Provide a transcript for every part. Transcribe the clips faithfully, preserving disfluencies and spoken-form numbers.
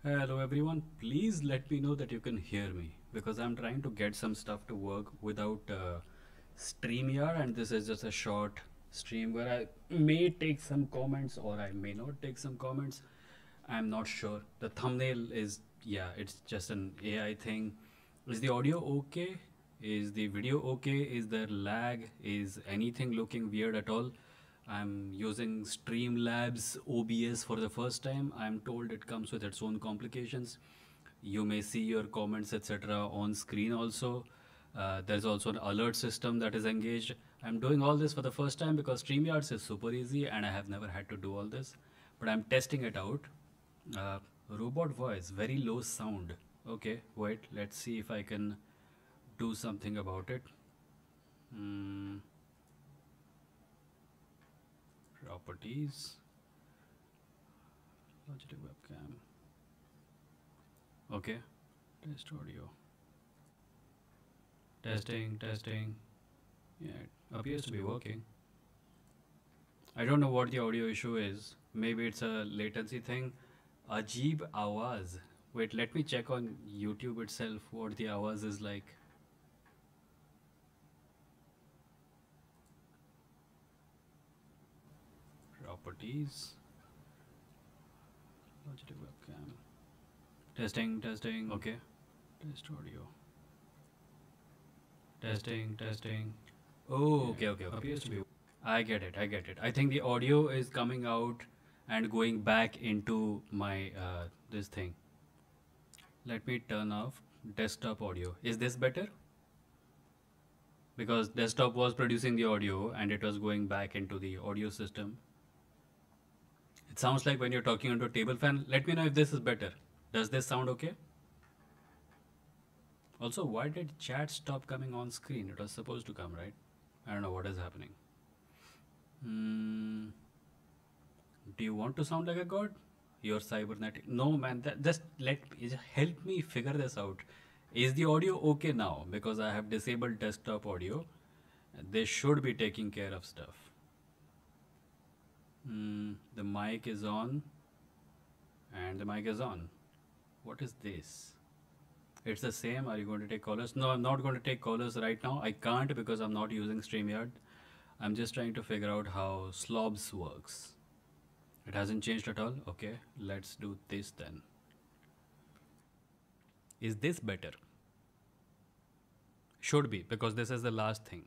Hello everyone, please let me know that you can hear me because I'm trying to get some stuff to work without uh, StreamYard, and this is just a short stream where I may take some comments or I may not take some comments. I'm not sure. The thumbnail is, yeah, it's just an A I thing. Is the audio okay? Is the video okay? Is there lag? Is anything looking weird at all? I'm using Streamlabs O B S for the first time. I'm told it comes with its own complications. You may see your comments, et cetera on screen also. Uh, there's also an alert system that is engaged. I'm doing all this for the first time because StreamYards is super easy and I have never had to do all this. But I'm testing it out. Uh, robot voice, very low sound. Okay, wait, let's see if I can do something about it. Mm, properties, Logitech webcam. Okay, test audio. Testing, testing. Yeah, it appears to be working. I don't know what the audio issue is. Maybe it's a latency thing. Ajeeb Awaz. Wait, let me check on YouTube itself what the Awaz is like. Properties. Logitech webcam. Testing, testing. Okay. Test audio. Testing, testing. Oh, okay, okay, okay. Appears to be. I get it, I get it. I think the audio is coming out and going back into my uh, this thing. Let me turn off desktop audio. Is this better? Because desktop was producing the audio and it was going back into the audio system. It sounds like when you're talking into a table fan. Let me know if this is better. Does this sound okay? Also, why did chat stop coming on screen? It was supposed to come, right? I don't know what is happening. Hmm. Do you want to sound like a god? You're cybernetic. No, man. That, just let just help me figure this out. Is the audio okay now? Because I have disabled desktop audio. They should be taking care of stuff. Hmm. The mic is on, and the mic is on. What is this? It's the same. Are you going to take callers? No, I'm not going to take callers right now. I can't because I'm not using StreamYard. I'm just trying to figure out how Slobs works. It hasn't changed at all. Okay, let's do this then. Is this better? Should be, because this is the last thing.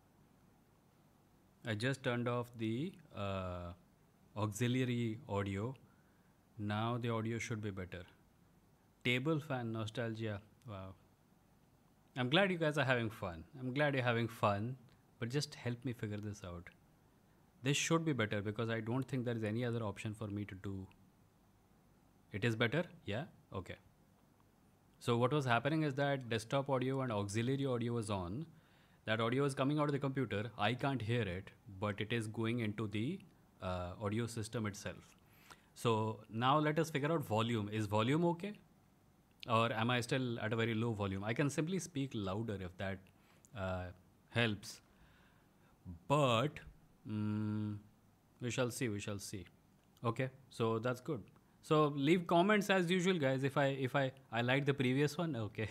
I just turned off the uh, auxiliary audio. Now the audio should be better. Table fan nostalgia. Wow. I'm glad you guys are having fun. I'm glad you're having fun, but just help me figure this out. This should be better because I don't think there is any other option for me to do. It is better? Yeah? Okay. So what was happening is that desktop audio and auxiliary audio was on. That audio is coming out of the computer. I can't hear it, but it is going into the uh, audio system itself. So now let us figure out volume. Is volume okay? Or am I still at a very low volume? I can simply speak louder if that uh, helps. But mm, we shall see, we shall see. Okay, so that's good. So leave comments as usual, guys. If I if I I liked the previous one, okay.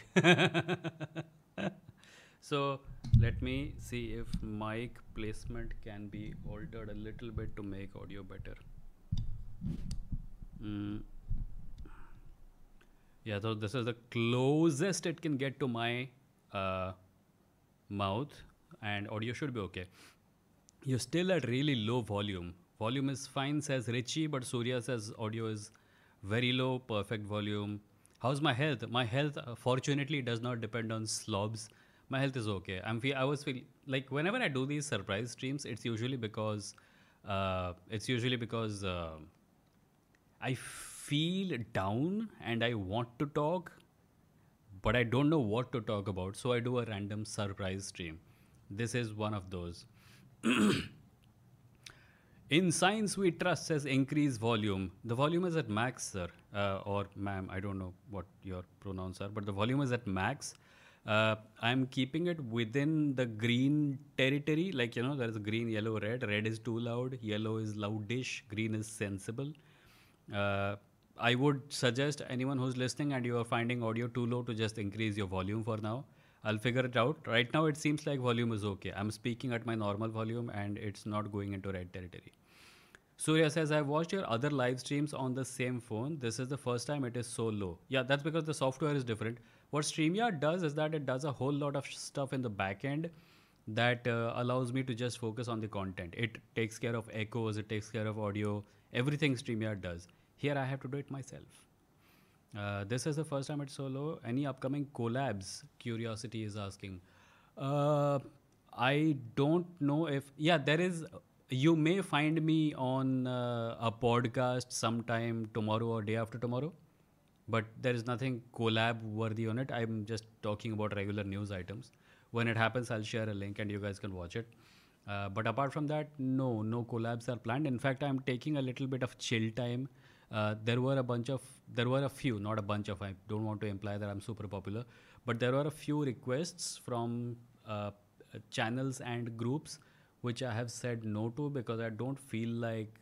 So let me see if mic placement can be altered a little bit to make audio better. Mm. Yeah, so this is the closest it can get to my uh, mouth, and audio should be okay. You're still at really low volume. Volume is fine, says Richie, but Surya says audio is very low, perfect volume. How's my health? My health, uh, fortunately, does not depend on slobs. My health is okay. I'm fe- I was feel like whenever I do these surprise streams, it's usually because uh, it's usually because uh, I feel down and I want to talk, but I don't know what to talk about. So I do a random surprise stream. This is one of those. In science, we trust says increase volume. The volume is at max, sir, uh, or ma'am. I don't know what your pronouns are, but the volume is at max. Uh, I'm keeping it within the green territory. Like, you know, there is green, yellow, red. Red is too loud. Yellow is loudish. Green is sensible. Uh, I would suggest anyone who's listening and you are finding audio too low to just increase your volume for now. I'll figure it out. Right now, it seems like volume is okay. I'm speaking at my normal volume and it's not going into red territory. Surya says, I've watched your other live streams on the same phone. This is the first time it is so low. Yeah, that's because the software is different. What StreamYard does is that it does a whole lot of stuff in the back end that uh, allows me to just focus on the content. It takes care of echoes, it takes care of audio, everything StreamYard does. Here I have to do it myself. Uh, this is the first time it's so low. Any upcoming collabs? Curiosity is asking. Uh, I don't know if, yeah, there is. You may find me on uh, a podcast sometime tomorrow or day after tomorrow, but there is nothing collab worthy on it. I'm just talking about regular news items. When it happens, I'll share a link and you guys can watch it. Uh, but apart from that, no, no collabs are planned. In fact, I'm taking a little bit of chill time. Uh, there were a bunch of, there were a few, not a bunch of, I don't want to imply that I'm super popular, but there were a few requests from uh, channels and groups which I have said no to because I don't feel like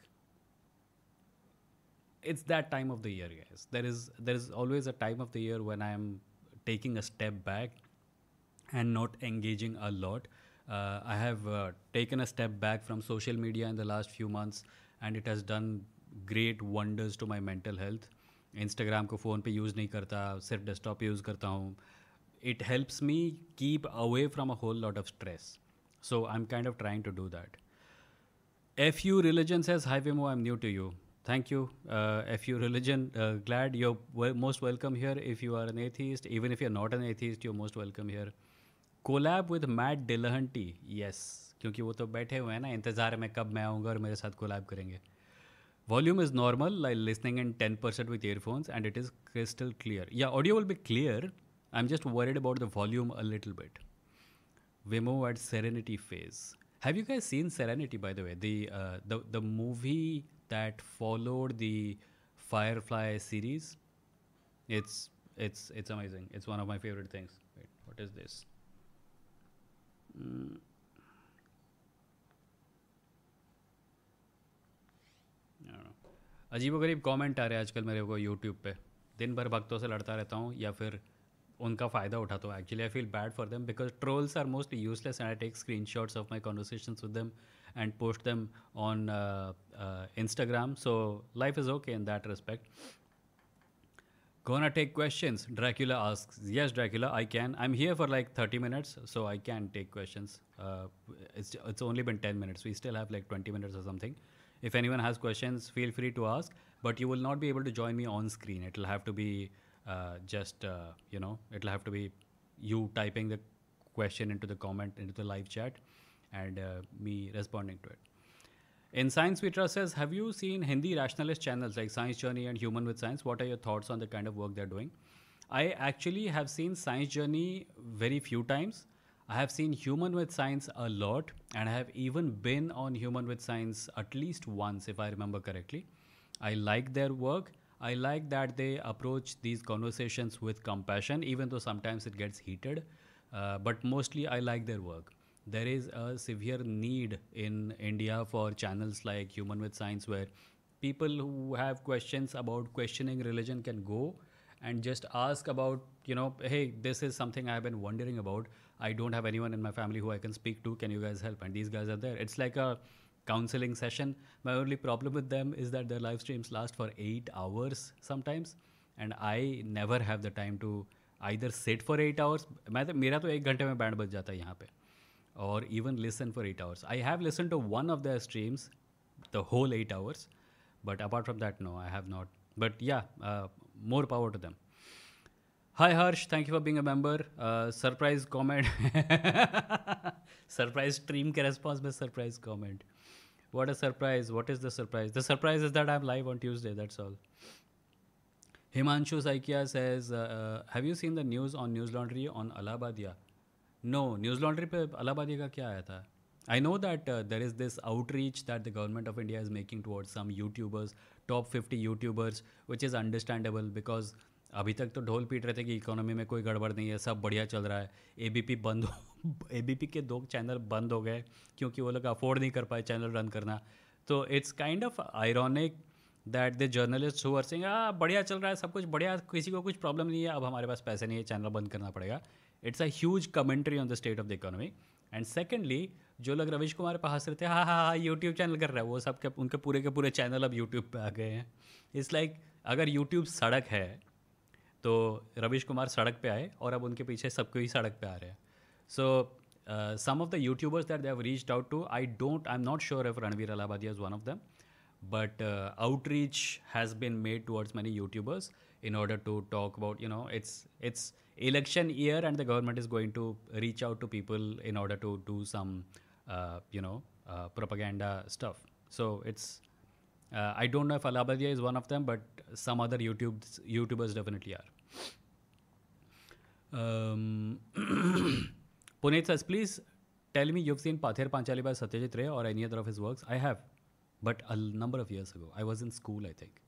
it's that time of the year, guys. There is there is always a time of the year when I am taking a step back and not engaging a lot. Uh, I have uh, taken a step back from social media in the last few months, and it has done great wonders to my mental health. Instagram को phone पे use नहीं करता, सिर्फ desktop पे use करता हूँ. It helps me keep away from a whole lot of stress. So I'm kind of trying to do that. F U Religion says, hi Vimo, I'm new to you. Thank you. Uh, F U Religion, uh, glad you're w- most welcome here. If you are an atheist, even if you're not an atheist, you're most welcome here. Collab with Matt Dillahunty. Yes. क्योंकि वो तो बैठे हुए हैं ना, इंतज़ार में कब मैं आऊँगा और मेरे साथ कोलैब करेंगे. Volume is normal, like listening in ten percent with earphones, and it is crystal clear. Yeah, audio will be clear. I'm just worried about the volume a little bit. Vimo at Serenity phase. Have you guys seen Serenity, by the way? The uh, the the movie that followed the Firefly series. It's it's it's amazing. It's one of my favorite things. Wait, what is this? Mm. I don't know. अजीबोगरीब comment आ रहे हैं आजकल मेरे को YouTube पे. दिन भर भक्तों से लड़ता रहता हूँ या फिर उनका फ़ायदा उठाता हूँ. Actually I feel bad for them because trolls are mostly useless and I take screen shots of my conversations with them and post them on uh, uh, Instagram. So life is okay in that respect. Gonna take questions? Dracula asks. Yes, Dracula, I can. I'm here for like thirty minutes, so I can take questions. Uh, it's it's only been ten minutes. We still have like twenty minutes or something. If anyone has questions, feel free to ask. But you will not be able to join me on screen. It'll have to be uh, just uh, you know, it'll have to be you typing the question into the comment into the live chat, and uh, me responding to it. In Science We Trust says, have you seen Hindi rationalist channels like Science Journey and Human with Science? What are your thoughts on the kind of work they're doing? I actually have seen Science Journey very few times. I have seen Human with Science a lot, and I have even been on Human with Science at least once, if I remember correctly. I like their work. I like that they approach these conversations with compassion, even though sometimes it gets heated. Uh, but mostly I like their work. There is a severe need in India for channels like Human with Science where people who have questions about questioning religion can go and just ask about, you know, hey, this is something I have been wondering about. I don't have anyone in my family who I can speak to. Can you guys help? And these guys are there. It's like a counseling session. My only problem with them is that their live streams last for eight hours sometimes. And I never have the time to either sit for eight hours. मैं तो मेरा तो एक घंटे में band बज जाता है यहाँ पे. Or even listen for eight hours. I have listened to one of their streams, the whole eight hours. But apart from that, no, I have not. But yeah, uh, more power to them. Hi Harsh, thank you for being a member. Uh, surprise comment. Surprise stream ke response mein surprise comment. What a surprise. What is the surprise? The surprise is that I'm live on Tuesday, that's all. Himanshu Saikia says, uh, have you seen the news on News Laundry on Allahabadia? No, News Laundry पे Allahabadi का क्या आया था? I know that uh, there is this outreach that the government of India is making towards some YouTubers, top fifty YouTubers, which is understandable because अभी तक तो ढोल पीट रहे थे कि इकोनॉमी में कोई गड़बड़ नहीं है, सब बढ़िया चल रहा है. एबीपी बंद हो एबीपी के दो चैनल बंद हो गए क्योंकि वो लोग अफोर्ड नहीं कर पाए चैनल रन करना. तो it's kind of ironic that the journalists who are saying ah बढ़िया चल रहा है सब कुछ बढ़िया किसी को कुछ प्रॉब्लम नहीं है अब हमारे पास पैसे नहीं है चैनल बंद करना पड़ेगा. It's a huge commentary on the state of the economy. And secondly जो लोग रविश कुमार पे हंस रहे थे हाँ हाँ हाँ यूट्यूब चैनल कर रहा है वो सब के उनके पूरे के पूरे चैनल अब यूट्यूब पे आ गए हैं. इट्स लाइक like, अगर यूट्यूब सड़क है तो रविश कुमार सड़क पे आए और अब उनके पीछे सबको ही सड़क पे आ रहे हैं. So some of the YouTubers that they have reached out to I don't I am not sure if Ranveer Allahbadia is one of them but uh, outreach has been made towards many YouTubers in order to talk about, you know, it's it's election year and the government is going to reach out to people in order to do some uh, you know uh, propaganda stuff. So it's uh, I don't know if Alabadia is one of them, but some other YouTube YouTubers definitely are. um, Puneet says, please tell me you've seen Pather Panchali by Satyajit Ray or any other of his works. I have, but a number of years ago. I was in school, I think.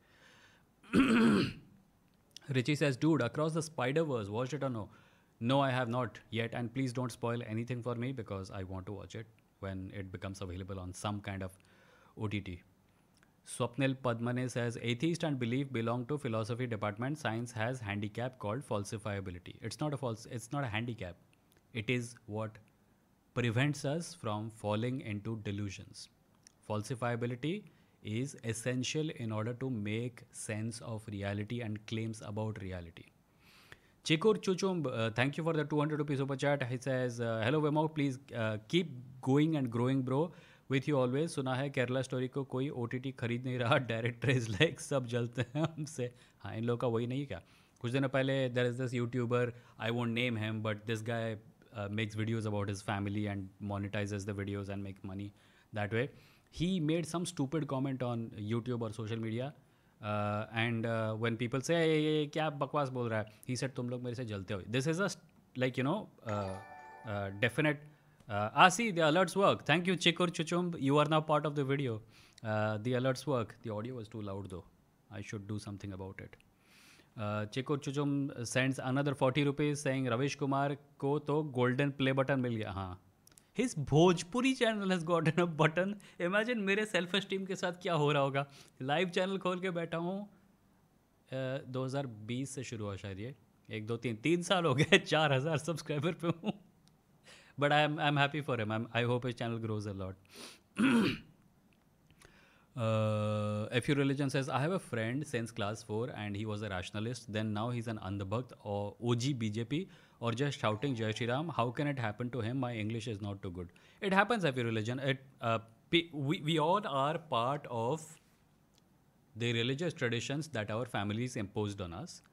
Richie says, dude, Across the Spider-Verse, watched it or no? No, I have not yet, and please don't spoil anything for me because I want to watch it when it becomes available on some kind of O T T. Swapnil Padmane says, atheist and belief belong to philosophy department. Science has handicap called falsifiability. It's not a false, it's not a handicap. It is what prevents us from falling into delusions. Falsifiability is essential in order to make sense of reality and claims about reality. Chikur Chuchum, uh, thank you for the two hundred rupees super chat. He says, uh, hello Vemo, please uh, keep going and growing bro. With you always. सुना है Kerala story को कोई O T T खरीद नहीं रहा, director is like सब जलते हैं हमसे. हाँ इन लोगों का वही नहीं क्या. कुछ दिन पहले there is this YouTuber, I won't name him, but this guy makes videos about his family and monetizes the videos and make money that way. He made some stupid comment on YouTube or social media, uh, and uh, when people say hey, hey, क्या बकवास बोल रहा है, he said तुम लोग मेरे से जलते हो. This is a like you know uh, uh, definite. Uh, ah, see the alerts work. Thank you, Chikur Chuchum. You are now part of the video. Uh, the alerts work. The audio was too loud though. I should do something about it. Uh, Chikur Chuchum sends another forty rupees saying Ravish Kumar को तो golden play button मिल गया. हाँ. His Bhojpuri channel has gotten a button. Imagine मेरे self esteem के साथ क्या हो रहा होगा. लाइव चैनल खोल के बैठा हूँ. दो हज़ार बीस से शुरू हुआ शायद ये. एक दो तीन तीन साल हो गए. चार हज़ार सब्सक्राइबर पे हूँ. But I am I am happy for him. I'm, I hope his channel grows a lot. uh, F U Religion says, I have a friend since class four and he was a rationalist. Then now he's an Andhabhakt or O G B J P or just shouting Jai Shri Ram. How can it happen to him? My English is not too good. It happens, F U Religion. It, uh, we, we all are part of the religious traditions that our families imposed on us.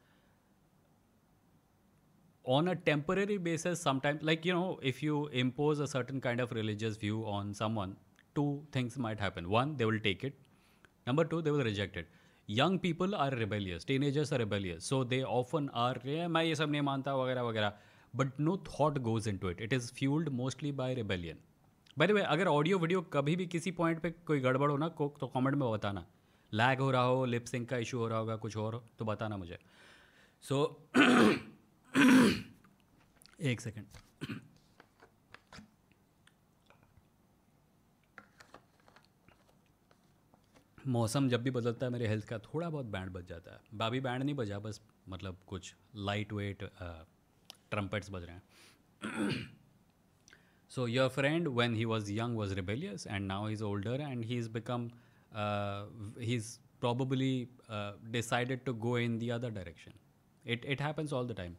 On a temporary basis, sometimes, like, you know, if you impose a certain kind of religious view on someone, two things might happen. One, they will take it. Number two, they will reject it. Young people are rebellious. Teenagers are rebellious. So they often are, मैं ये सब नहीं मानता वगैरह वगैरह. But no thought goes into it. It is fueled mostly by rebellion. By the way, अगर audio video कभी भी किसी पॉइंट पे कोई गड़बड़ हो ना तो कमेंट में बताना. लैग हो रहा हो, लिप सिंक का इशू हो रहा होगा, कुछ और हो तो बताना मुझे. सो एक सेकेंड. मौसम जब भी बदलता है मेरे हेल्थ का थोड़ा बहुत बैंड बज जाता है. बाबी बैंड नहीं बजा, बस मतलब कुछ लाइट वेट ट्रम्पेट्स बज रहे हैं. So your friend, when he was young, was rebellious, and now he's older, and he's become, uh, he's probably uh, decided to go in the other direction. It it happens all the time.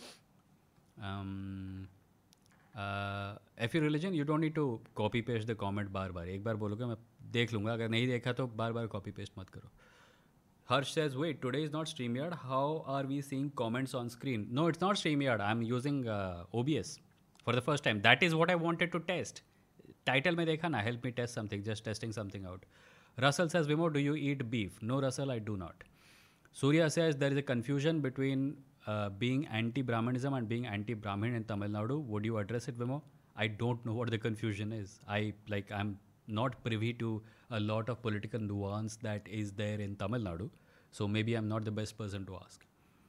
Um, uh, F U Religion, you don't need to copy paste the comment बार बार. एक बार बोलोगे मैं देख लूँगा, अगर नहीं देखा तो बार बार copy paste मत करो. Harsh says, wait, today is not StreamYard. How are we seeing comments on screen? No, it's not StreamYard. I'm using uh, O B S. For the first time. That is what I wanted to test. Title mein dekha na, help me test something, just testing something out. Russell says, Vimo, do you eat beef? No, Russell, I do not. Surya says, there is a confusion between uh, being anti-Brahmanism and being anti-Brahmin in Tamil Nadu. Would you address it, Vimo? I don't know what the confusion is. I, like, I'm not privy to a lot of political nuance that is there in Tamil Nadu. So maybe I'm not the best person to ask.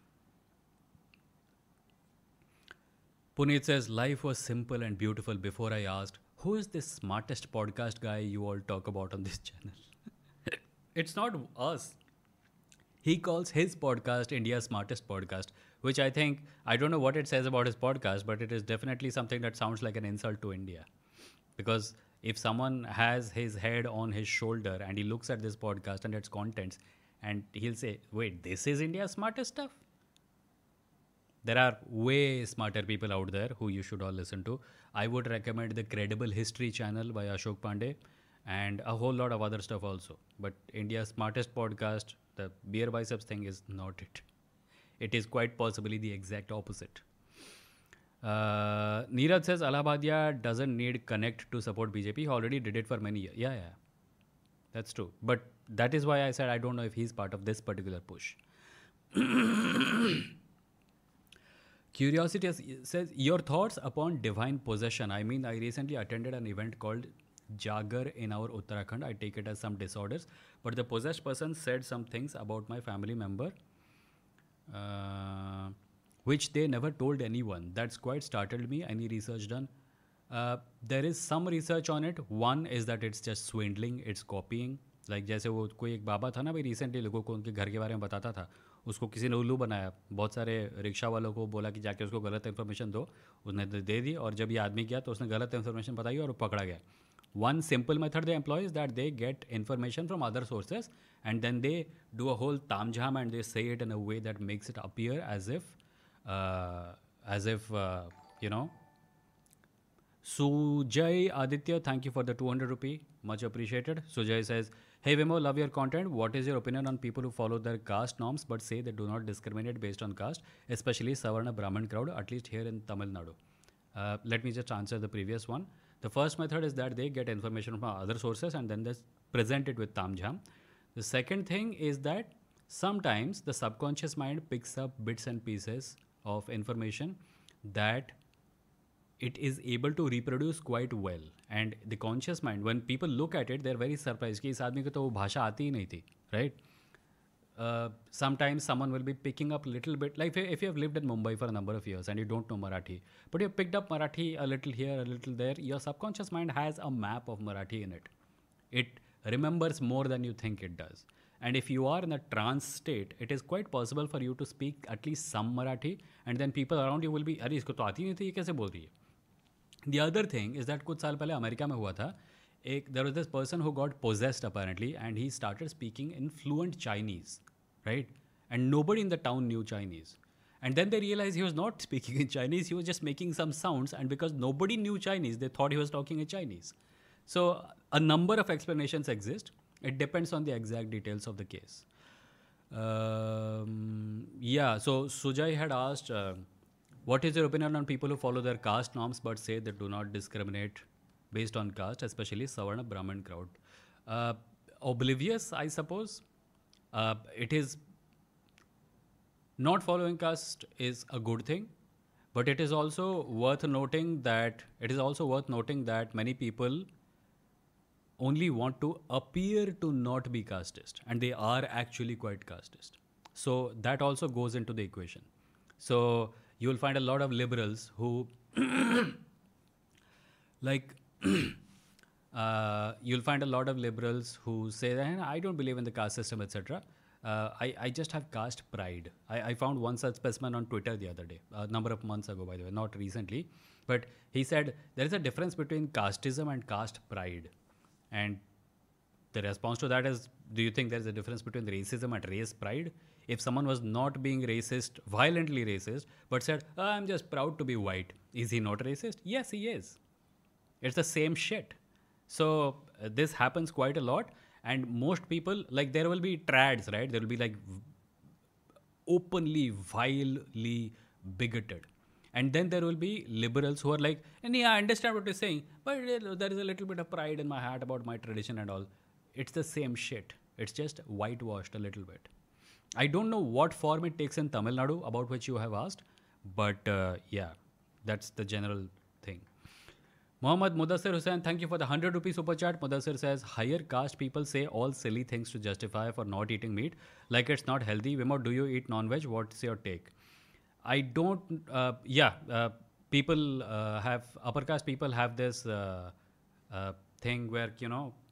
Puneet says, life was simple and beautiful before I asked, who is this smartest podcast guy you all talk about on this channel? It's not us. He calls his podcast India's smartest podcast, which I think, I don't know what it says about his podcast, but it is definitely something that sounds like an insult to India. Because if someone has his head on his shoulder and he looks at this podcast and its contents, and he'll say, wait, this is India's smartest stuff? There are way smarter people out there who you should all listen to. I would recommend the Credible History channel by Ashok Pandey and a whole lot of other stuff also. But India's smartest podcast, the beer biceps thing, is not it. It is quite possibly the exact opposite. Uh, Neeraj says Allahabadiya doesn't need Connect to support B J P. He already did it for many years. Yeah, yeah. That's true. But that is why I said I don't know if he's part of this particular push. Curiosity says, your thoughts upon divine possession. I mean, I recently attended an event called Jagar in our Uttarakhand. I take it as some disorders. But the possessed person said some things about my family member, uh, which they never told anyone. That's quite startled me. Any research done? Uh, there is some research on it. One is that it's just swindling, it's copying. Like जैसे वो कोई एक बाबा था ना भाई, recently लोगों को उनके घर के बारे में बताता था, उसको किसी ने उल्लू बनाया, बहुत सारे रिक्शा वालों को बोला कि जाके उसको गलत इन्फॉर्मेशन दो, उसने दे दी, और जब ये आदमी गया तो उसने गलत इन्फॉर्मेशन बताई और वो पकड़ा गया. One simple method they employ is that they get information from other sources and then they do a whole tamjham and they say it in a way that makes it appear as if, uh, as if, uh, you know. Sujay Aditya, thank you for the two hundred rupee. Much appreciated. Sujay says, hey Vimo, love your content. What is your opinion on people who follow their caste norms but say they do not discriminate based on caste, especially Savarna Brahmin crowd, at least here in Tamil Nadu? Uh, let me just answer the previous one. The first method is that they get information from other sources and then they present it with tamjham. The second thing is that sometimes the subconscious mind picks up bits and pieces of information that it is able to reproduce quite well. And the conscious mind, when people look at it, they're very surprised कि इस आदमी को तो वो भाषा आती ही नहीं थी, right? Uh, sometimes someone will be picking up a little bit, like if you have lived in Mumbai for a number of years and you don't know Marathi, but you have picked up Marathi a little here, a little there, your subconscious mind has a map of Marathi in it. It remembers more than you think it does. And if you are in a trance state, it is quite possible for you to speak at least some Marathi, and then people around you will be, अरे इसको तो आती नहीं थी, ये कैसे बोल रही है? The other thing is that कुछ साल पहले अमेरिका में हुआ था, एक there was this person who got possessed apparently, and he started speaking in fluent Chinese, right? And nobody in the town knew Chinese. And then they realized he was not speaking in Chinese, he was just making some sounds, and because nobody knew Chinese, they thought he was talking in Chinese. So a number of explanations exist. It depends on the exact details of the case. Um, yeah, so Sujay had asked, uh, what is your opinion on people who follow their caste norms but say they do not discriminate based on caste, especially Savarna Brahmin crowd? Uh, oblivious, I suppose. Uh, it is not following caste is a good thing, but it is also worth noting that it is also worth noting that many people only want to appear to not be casteist, and they are actually quite casteist. So that also goes into the equation. So you will find a lot of liberals who like uh, you'll find a lot of liberals who say that I don't believe in the caste system, et cetera. Uh, I, I just have caste pride. I, I found one such specimen on Twitter the other day, a number of months ago, by the way, not recently. But he said there is a difference between casteism and caste pride. And the response to that is, do you think there is a difference between racism and race pride? If someone was not being racist, violently racist, but said, oh, I'm just proud to be white, is he not racist? Yes, he is. It's the same shit. So uh, this happens quite a lot. And most people, like there will be trads, right? There will be like v- openly, vilely bigoted. And then there will be liberals who are like, and yeah, I understand what you're saying, but there is a little bit of pride in my heart about my tradition and all. It's the same shit. It's just whitewashed a little bit. I don't know what form it takes in Tamil Nadu, about which you have asked, but uh, yeah, that's the general thing. Mohammad Mudassir Hussain, thank you for the one hundred rupees super chat. Mudassir says, higher caste people say all silly things to justify for not eating meat, like it's not healthy. Vimo, do you eat non-veg? What's your take? I don't, uh, yeah, uh, people uh, have, upper caste people have this uh, uh, thing where, you know,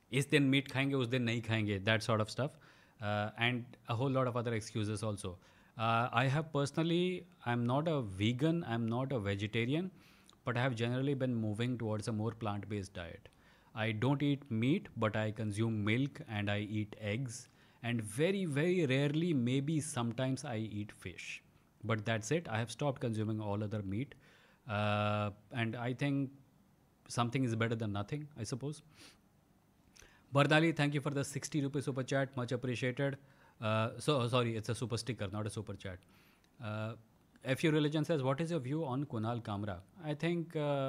इस दिन meet खाएंगे उस दिन नहीं खाएंगे, that sort of stuff, and a whole lot of other excuses also. I have personally, I am not a vegan, I am not a vegetarian, but I have generally been moving towards a more plant based diet. I don't eat meat, but I consume milk and I eat eggs. And very, very rarely, maybe sometimes I eat fish. But that's it. I have stopped consuming all other meat. Uh, and I think something is better than nothing, I suppose. Bardali, thank you for the sixty rupees super chat. Much appreciated. Uh, so, sorry, it's a super sticker, not a super chat. Uh, F U Religion says, what is your view on Kunal Kamra? I think, uh,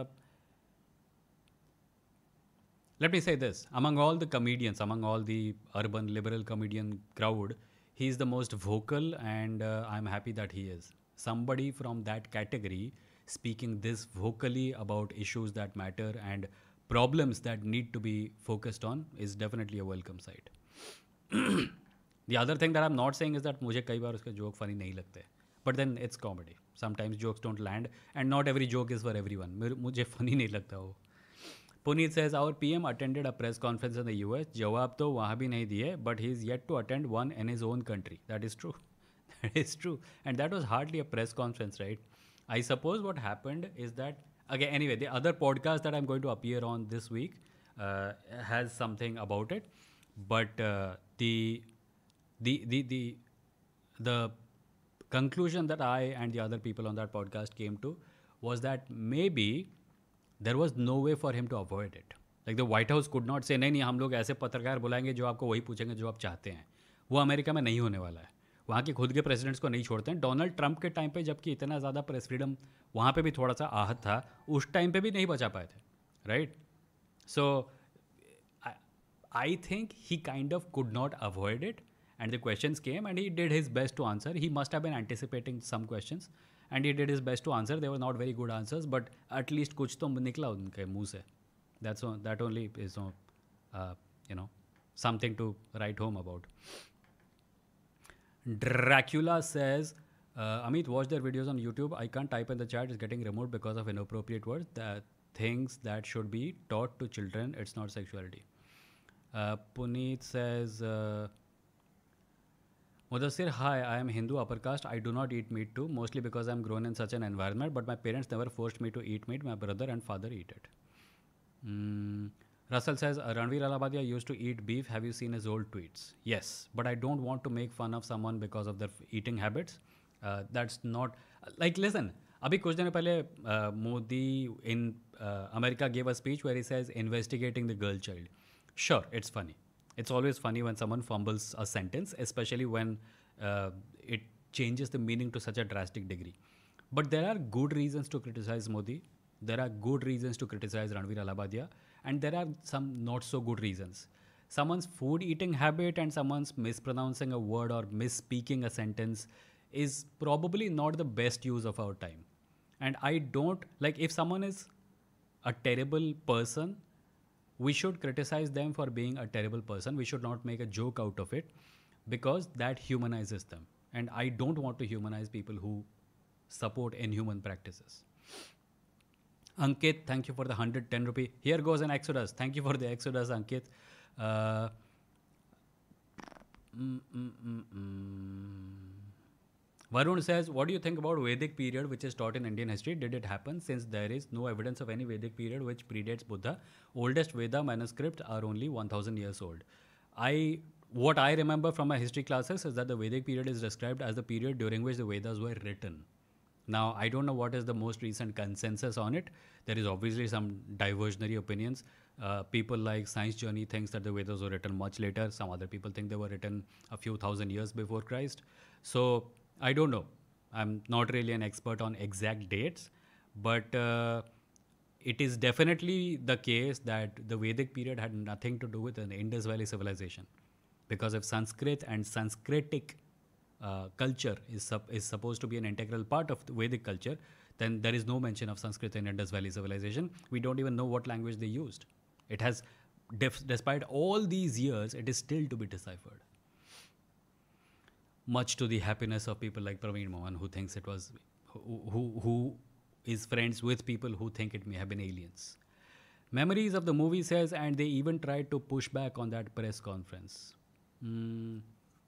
let me say this, among all the comedians, among all the urban liberal comedian crowd, he's the most vocal, and uh, I'm happy that he is. Somebody from that category speaking this vocally about issues that matter and problems that need to be focused on is definitely a welcome sight. The other thing that I'm not saying is that मुझे कई बार उसके joke funny नहीं लगते. But then it's comedy. Sometimes jokes don't land, and not every joke is for everyone. मेरे- मुझे funny नहीं लगता वो. Puneet says, our P M attended a press conference in the U S. जवाब तो वहाँ भी नहीं दिए, but he is yet to attend one in his own country. That is true. That is true. And that was hardly a press conference, right? I suppose what happened is that, again, anyway, the other podcast that I'm going to appear on this week uh, has something about it. But uh, the, the, the, the, the conclusion that I and the other people on that podcast came to was that maybe there was no way for him to avoid it. Like the White House could not say, नहीं नहीं हम लोग ऐसे पत्रकार बुलाएंगे जो आपको वही पूछेंगे जो आप चाहते हैं. वो अमेरिका में नहीं होने वाला है. वहाँ के खुद के प्रेसिडेंट्स को नहीं छोड़ते हैं. डोनाल्ड ट्रंप के टाइम पे जबकि इतना ज़्यादा प्रेस फ्रीडम वहाँ पे भी थोड़ा सा आहत था, उस टाइम पे भी नहीं बचा पाए थे, right? So I think he kind of could not avoid it, and the questions came and he did his best to answer. He must have been anticipating some questions and he did his best to answer. They were not very good answers, but at least कुछ तो निकला उनके मुंह से. That's all, that only is uh, you know something to write home about. Dracula says, uh, Amit, watch their videos on YouTube. I can't type in the chat. It's getting removed because of inappropriate words. The things that should be taught to children. It's not sexuality. Uh, Puneet says, uh, Mudassir, hi, I am Hindu upper caste. I do not eat meat too, mostly because I am grown in such an environment, but my parents never forced me to eat meat. My brother and father eat it. Mm. Russell says, Ranveer Alabadia used to eat beef. Have you seen his old tweets? Yes, but I don't want to make fun of someone because of their eating habits. Uh, that's not... Like, listen, abhi kuch din pehle uh, Modi in uh, America gave a speech where he says, investigating the girl child. Sure, it's funny. It's always funny when someone fumbles a sentence, especially when uh, it changes the meaning to such a drastic degree. But there are good reasons to criticize Modi. There are good reasons to criticize Ranveer Alabadia. And there are some not so good reasons. Someone's food eating habit and someone's mispronouncing a word or misspeaking a sentence is probably not the best use of our time. And I don't, like if someone is a terrible person, we should criticize them for being a terrible person. We should not make a joke out of it because that humanizes them. And I don't want to humanize people who support inhuman practices. Ankit, thank you for the one hundred ten rupee. Here goes an Exodus. Thank you for the Exodus, Ankit. Uh, mm, mm, mm, mm. Varun says, what do you think about Vedic period which is taught in Indian history? Did it happen? Since there is no evidence of any Vedic period which predates Buddha, oldest Veda manuscripts are only one thousand years old. I, what I remember from my history classes is that the Vedic period is described as the period during which the Vedas were written. Now, I don't know what is the most recent consensus on it. There is obviously some diversionary opinions. Uh, people like Science Journey thinks that the Vedas were written much later. Some other people think they were written a few thousand years before Christ. So, I don't know. I'm not really an expert on exact dates, but uh, it is definitely the case that the Vedic period had nothing to do with an Indus Valley civilization. Because if Sanskrit and Sanskritic uh, culture is, sup- is supposed to be an integral part of the Vedic culture, then there is no mention of Sanskrit in Indus Valley civilization. We don't even know what language they used. It has, def- despite all these years, it is still to be deciphered. Much to the happiness of people like Praveen Mohan, who thinks it was, who, who, who is friends with people who think it may have been aliens. Memories of the movie says, and they even tried to push back on that press conference. Hmm.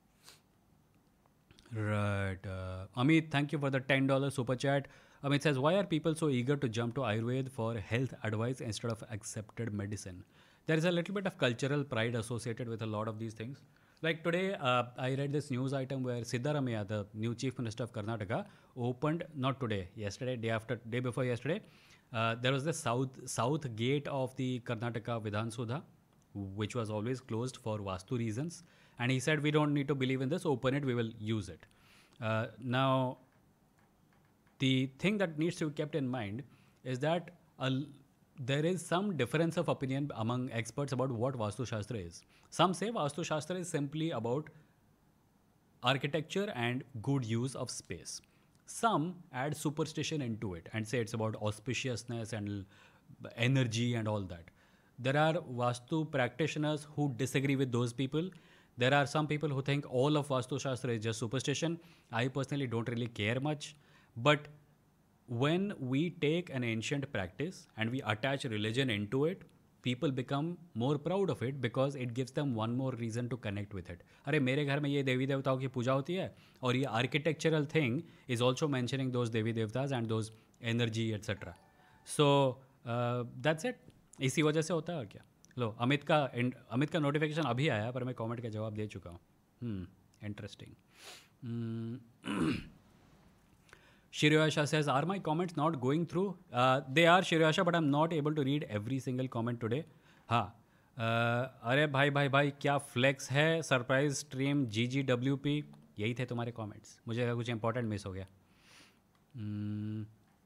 Right. Uh, Amit, thank you for the ten dollars super chat. Amit says, why are people so eager to jump to Ayurveda for health advice instead of accepted medicine? There is a little bit of cultural pride associated with a lot of these things. Like today, uh, I read this news item where Siddaramaiah, the new chief minister of Karnataka, opened, not today, yesterday, day after, day before yesterday, uh, there was the south south gate of the Karnataka Vidhan Sabha, which was always closed for Vastu reasons. And he said, we don't need to believe in this, open it, we will use it. Uh, now, the thing that needs to be kept in mind is that a, there is some difference of opinion among experts about what Vastu Shastra is. Some say Vastu Shastra is simply about architecture and good use of space. Some add superstition into it and say it's about auspiciousness and energy and all that. There are Vastu practitioners who disagree with those people. There are some people who think all of Vastu Shastra is just superstition. I personally don't really care much. But when we take an ancient practice and we attach religion into it, people become more proud of it because it gives them one more reason to connect with it. अरे मेरे घर में ये देवी देवताओं की पूजा होती है और ये architectural thing is also mentioning those Devi देवतास and those energy et cetera. So uh, that's it. इसी वजह से होता है और क्या. लो अमित का अमित का नोटिफिकेशन अभी आया पर मैं कमेंट का जवाब दे चुका हूँ. Hmm, interesting. Hmm. Shiryasha says, are my comments not going through? Uh, they are, Shiryasha, but I'm not able to read every single comment today. हाँ uh, अरे भाई भाई भाई क्या फ्लेक्स है surprise stream G G W P. यही थे तुम्हारे कमेंट्स. मुझे अगर कुछ इंपॉर्टेंट मिस हो गया. hmm.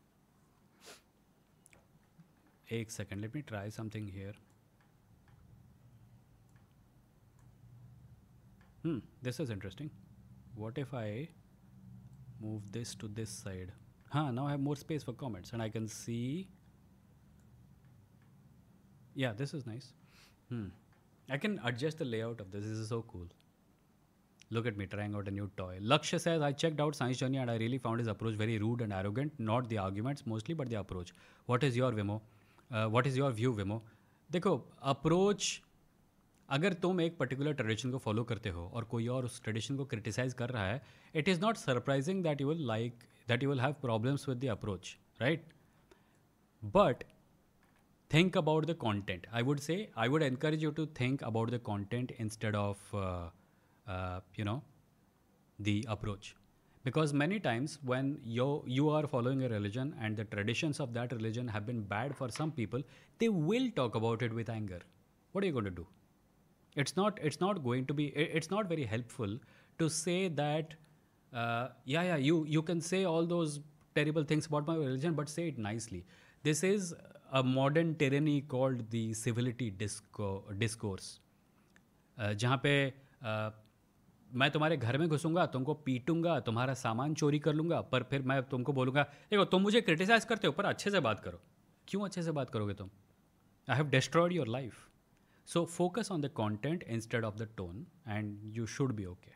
एक second, let me try something here. Hmm, this is interesting. What if I move this to this side? Huh, now I have more space for comments and I can see. Yeah, this is nice. Hmm. I can adjust the layout of this. This is so cool. Look at me trying out a new toy. Lakshya says, I checked out Science Journey and I really found his approach very rude and arrogant. Not the arguments mostly, but the approach. What is your Vimo? Uh, what is your view, Vimo? देखो, approach, अगर तुम एक particular tradition को follow करते हो और कोई और उस ट्रेडिशन को क्रिटिसाइज कर रहा है, it is not surprising that you will like that you will have problems with the approach, right? But think about the content. I would say, I would encourage you to think about the content instead of, uh, uh, you know, the approach. Because many times when you you are following a religion and the traditions of that religion have been bad for some people, they will talk about it with anger. What are you going to do? It's not, it's not going to be, it's not very helpful to say that, uh, yeah, yeah, you, you can say all those terrible things about my religion, but say it nicely. This is a modern tyranny called the civility disco, discourse. uh, जहाँ पे uh, मैं तुम्हारे घर में घुसूंगा, तुमको पीटूंगा, तुम्हारा सामान चोरी कर लूँगा, पर फिर मैं तुमको बोलूँगा, देखो तुम मुझे क्रिटिसाइज करते हो पर अच्छे से बात करो. क्यों अच्छे से बात करोगे तुम? I have destroyed your life. So focus on the content instead of the tone and you should be okay.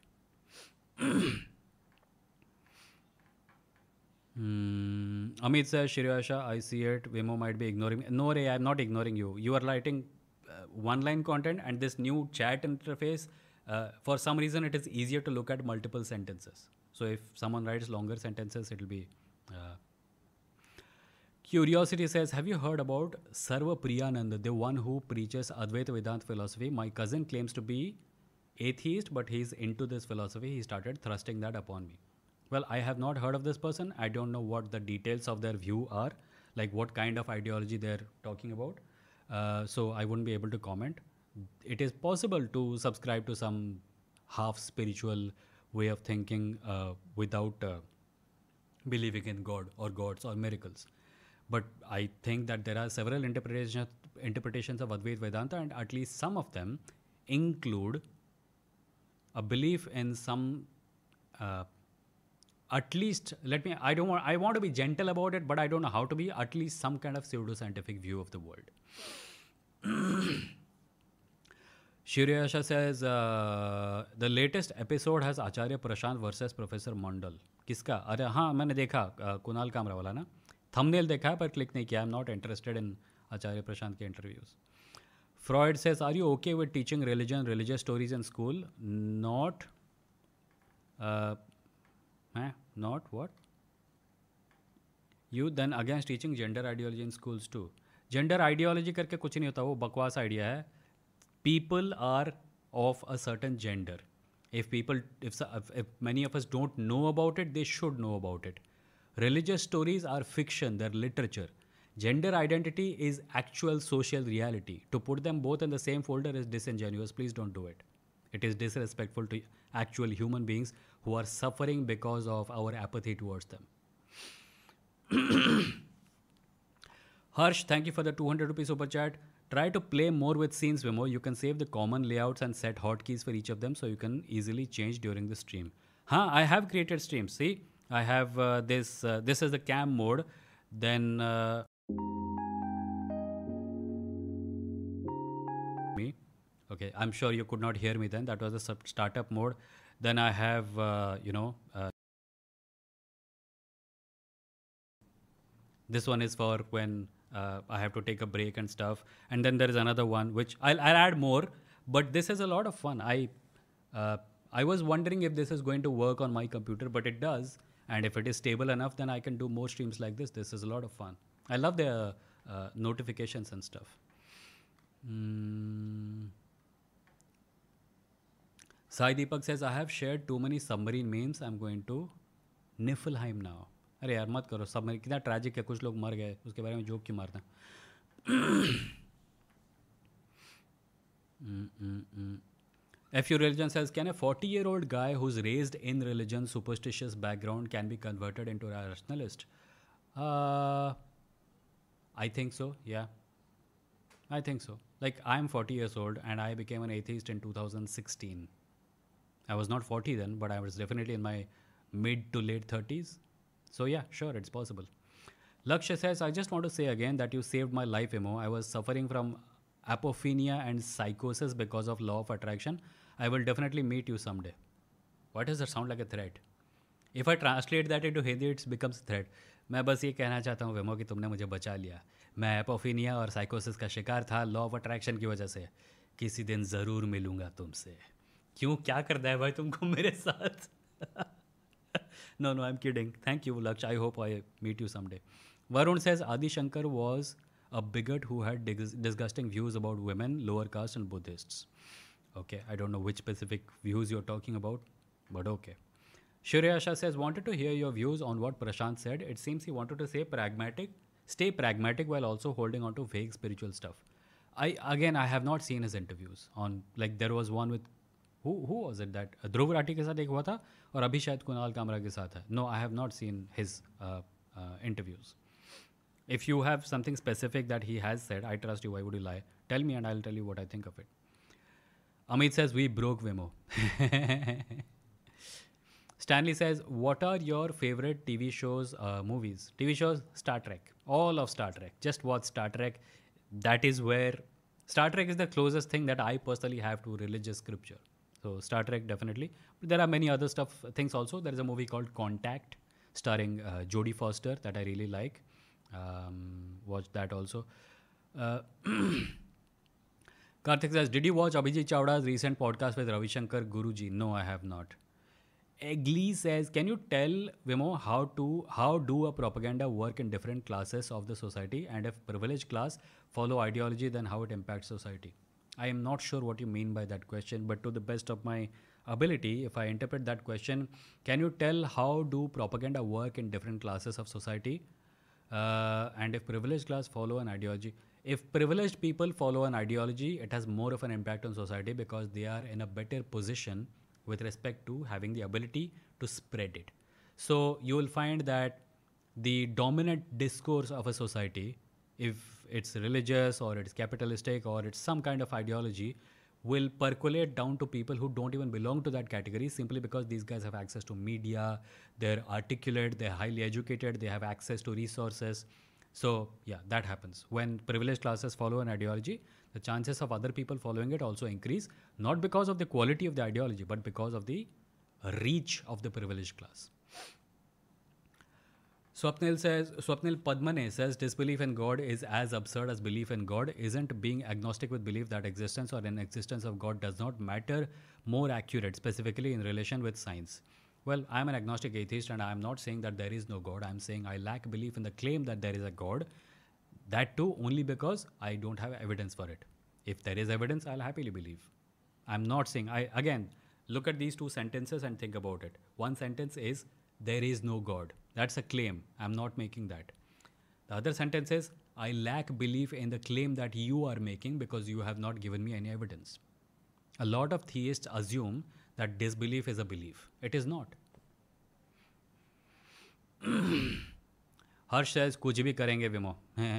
Hmm. Amit says, Shiryasha, I see it. Vimo might be ignoring me. No, Ray, I'm not ignoring you. You are writing uh, one-line content, and this new chat interface, uh, for some reason, it is easier to look at multiple sentences. So if someone writes longer sentences, it will be... Uh, Curiosity says, have you heard about Sarva Priyanand, the one who preaches Advaita Vedanta philosophy? My cousin claims to be atheist, but he's into this philosophy. He started thrusting that upon me. Well, I have not heard of this person. I don't know what the details of their view are, like what kind of ideology they're talking about. Uh, so I wouldn't be able to comment. It is possible to subscribe to some half spiritual way of thinking uh, without uh, believing in God or gods or miracles. But I think that there are several interpretations interpretations of Advaita Vedanta, and at least some of them include a belief in some uh, at least, let me, I don't want, I want to be gentle about it, but I don't know how to be, at least some kind of pseudo-scientific view of the world. Shiryasha says, uh, the latest episode has Acharya Prashant versus Professor Mondal. किसका? अरे हाँ, मैंने देखा, कुणाल कामरा वाला ना. Thumbnail देखा है पर क्लिक नहीं किया. I'm not interested in Acharya Prashant ke interviews. Freud says, are you okay with teaching religion, religious stories in school? Not. Uh, eh, not what? You then against teaching gender ideology in schools too. Gender ideology करके कुछ नहीं होता, वो बकवास idea है. People are of a certain gender. If people, if, if many of us don't know about it, they should know about it. Religious stories are fiction, they're literature. Gender identity is actual social reality. To put them both in the same folder is disingenuous. Please don't do it. It is disrespectful to actual human beings who are suffering because of our apathy towards them. Harsh, thank you for the two hundred rupees super chat. Try to play more with scenes, Vimo. You can save the common layouts and set hotkeys for each of them so you can easily change during the stream. Huh, I have created streams. See, I have uh, this. Uh, this is the cam mode. Then uh, me. Okay, I'm sure you could not hear me then. That was the sub- startup mode. Then I have, uh, you know, uh, this one is for when uh, I have to take a break and stuff. And then there is another one which I'll, I'll add more. But this is a lot of fun. I uh, I was wondering if this is going to work on my computer, but it does. And if it is stable enough, then I can do more streams like this. This is a lot of fun. I love the uh, notifications and stuff. Mm. Sai Deepak says, I have shared too many submarine memes. I'm going to Niflheim now. अरे यार मत करो, submarine कितना tragic है, कुछ लोग मर गए, उसके बारे में जोक क्यों मारते हैं. F U Religion says, can a forty-year-old guy who's raised in religion, superstitious background can be converted into a rationalist? Uh, I think so, yeah. I think so. Like, I'm forty years old and I became an atheist in two thousand sixteen. I was not forty then, but I was definitely in my mid to late thirties. So yeah, sure, it's possible. Lakshya says, I just want to say again that you saved my life, Emo. I was suffering from apophenia and psychosis because of law of attraction. I will definitely meet you someday. Why does that sound like a threat? If I translate that into Hindi, it becomes a threat. मैं बस ये कहना चाहता हूँ वेमो कि तुमने मुझे बचा लिया. मैं एपोफीनिया और साइकोसिस का शिकार था लॉ ऑफ अट्रैक्शन की वजह से. किसी दिन ज़रूर मिलूंगा तुमसे. क्यों, क्या करता है भाई तुमको मेरे साथ? No, no, I'm kidding. Thank you, Laksh. I hope I meet you someday. Varun says Adi Shankar was a bigot who had dis- disgusting views about women, lower caste, and Buddhists. Okay, I don't know which specific views you're talking about, but okay. Shreya says, wanted to hear your views on what Prashant said. It seems he wanted to say pragmatic, stay pragmatic while also holding on to vague spiritual stuff. I again, I have not seen his interviews on, like there was one with, who who was it that Dhruv Rathi के साथ एक हुआ था और अभी शायद कुणाल कामरा के साथ है. No, I have not seen his uh, uh, interviews. If you have something specific that he has said, I trust you. Why would you lie? Tell me and I'll tell you what I think of it. Amit says, we broke Vimo. Stanley says, what are your favorite T V shows, uh, movies? T V shows, Star Trek. All of Star Trek. Just watch Star Trek. That is where, Star Trek is the closest thing that I personally have to religious scripture. So Star Trek, definitely. But there are many other stuff, things also. There is a movie called Contact, starring uh, Jodie Foster, that I really like. Um, watch that also. Uh, Karthik says, did you watch Abhijit Chawda's recent podcast with Ravi Shankar Guruji? No, I have not. Egli says, can you tell Vimo how to how do a propaganda work in different classes of the society, and if privileged class follow ideology, then how it impacts society? I am not sure what you mean by that question, but to the best of my ability, if I interpret that question, can you tell how do propaganda work in different classes of society, uh, and if privileged class follow an ideology? If privileged people follow an ideology, it has more of an impact on society because they are in a better position with respect to having the ability to spread it. So you will find that the dominant discourse of a society, if it's religious or it's capitalistic or it's some kind of ideology, will percolate down to people who don't even belong to that category, simply because these guys have access to media, they're articulate, they're highly educated, they have access to resources. So yeah, that happens. When privileged classes follow an ideology, the chances of other people following it also increase, not because of the quality of the ideology, but because of the reach of the privileged class. Swapnil says, Swapnil Padmane says, disbelief in God is as absurd as belief in God. Isn't being agnostic with belief that existence or inexistence of God does not matter more accurate, specifically in relation with science? Well, I'm an agnostic atheist and I'm not saying that there is no God. I'm saying I lack belief in the claim that there is a God. That too only because I don't have evidence for it. If there is evidence, I'll happily believe. I'm not saying, I again, look at these two sentences and think about it. One sentence is, there is no God. That's a claim. I'm not making that. The other sentence is, I lack belief in the claim that you are making because you have not given me any evidence. A lot of theists assume that disbelief is a belief. It is not. Harsh says, kuch bhi karenge Vimo.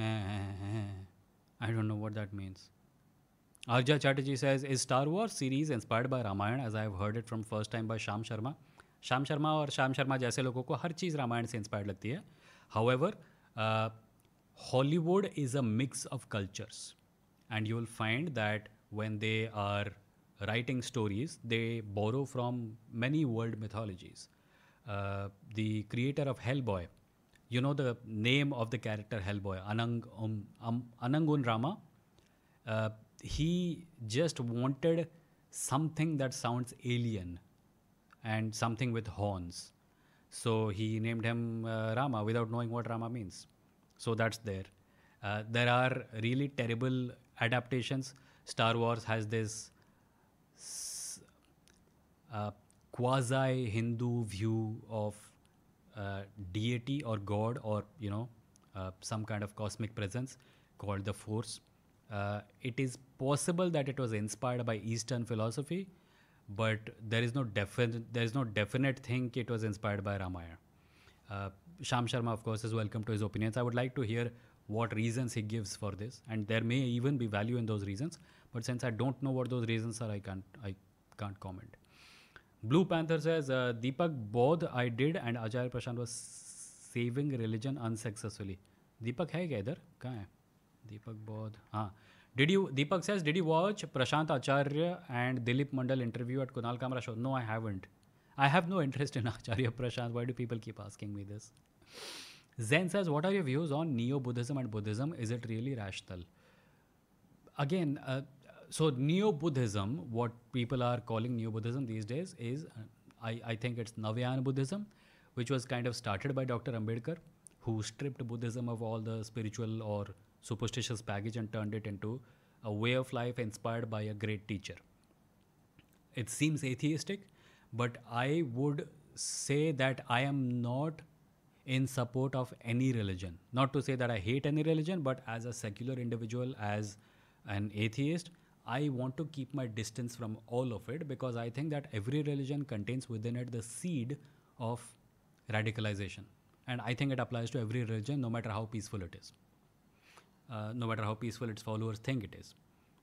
I don't know what that means. Arja Chatterjee says, is Star Wars series inspired by Ramayana as I have heard it from first time by Sham Sharma? Shyam Sharma और श्याम शर्मा जैसे लोगों को हर चीज़ रामायण से inspired लगती है. However Hollywood is a mix of cultures and you will find that when they are writing stories, they borrow from many world mythologies. Uh, the creator of Hellboy, you know the name of the character Hellboy, Anang, um, um, Anangun Rama, uh, he just wanted something that sounds alien and something with horns. So he named him uh, Rama without knowing what Rama means. So that's there. Uh, there are really terrible adaptations. Star Wars has this uh, quasi-Hindu view of uh, deity or God or, you know, uh, some kind of cosmic presence called the Force. Uh, it is possible that it was inspired by Eastern philosophy, but there is no definite there is no definite thing it was inspired by Ramayana. Uh, Sham Sharma, of course, is welcome to his opinions. I would like to hear what reasons he gives for this, and there may even be value in those reasons. But since I don't know what those reasons are, I can't I can't comment. Blue Panther says, uh, Deepak Bodh I did and Acharya Prashant was saving religion unsuccessfully. Deepak hai kya idhar? Kahan hai? Deepak Bodh. हाँ. Did you, Deepak says, did you watch Prashant Acharya and Dilip Mandal interview at Kunal Kamra show? No, I haven't. I have no interest in Acharya Prashant. Why do people keep asking me this? Zen says, what are your views on Neo-Buddhism and Buddhism? Is it really rational? Again, uh, so Neo-Buddhism, what people are calling Neo-Buddhism these days is, uh, I, I think it's Navayana Buddhism, which was kind of started by Doctor Ambedkar, who stripped Buddhism of all the spiritual or superstitious baggage and turned it into a way of life inspired by a great teacher. It seems atheistic, but I would say that I am not in support of any religion. Not to say that I hate any religion, but as a secular individual, as an atheist, I want to keep my distance from all of it because I think that every religion contains within it the seed of radicalization. And I think it applies to every religion, no matter how peaceful it is. Uh, no matter how peaceful its followers think it is.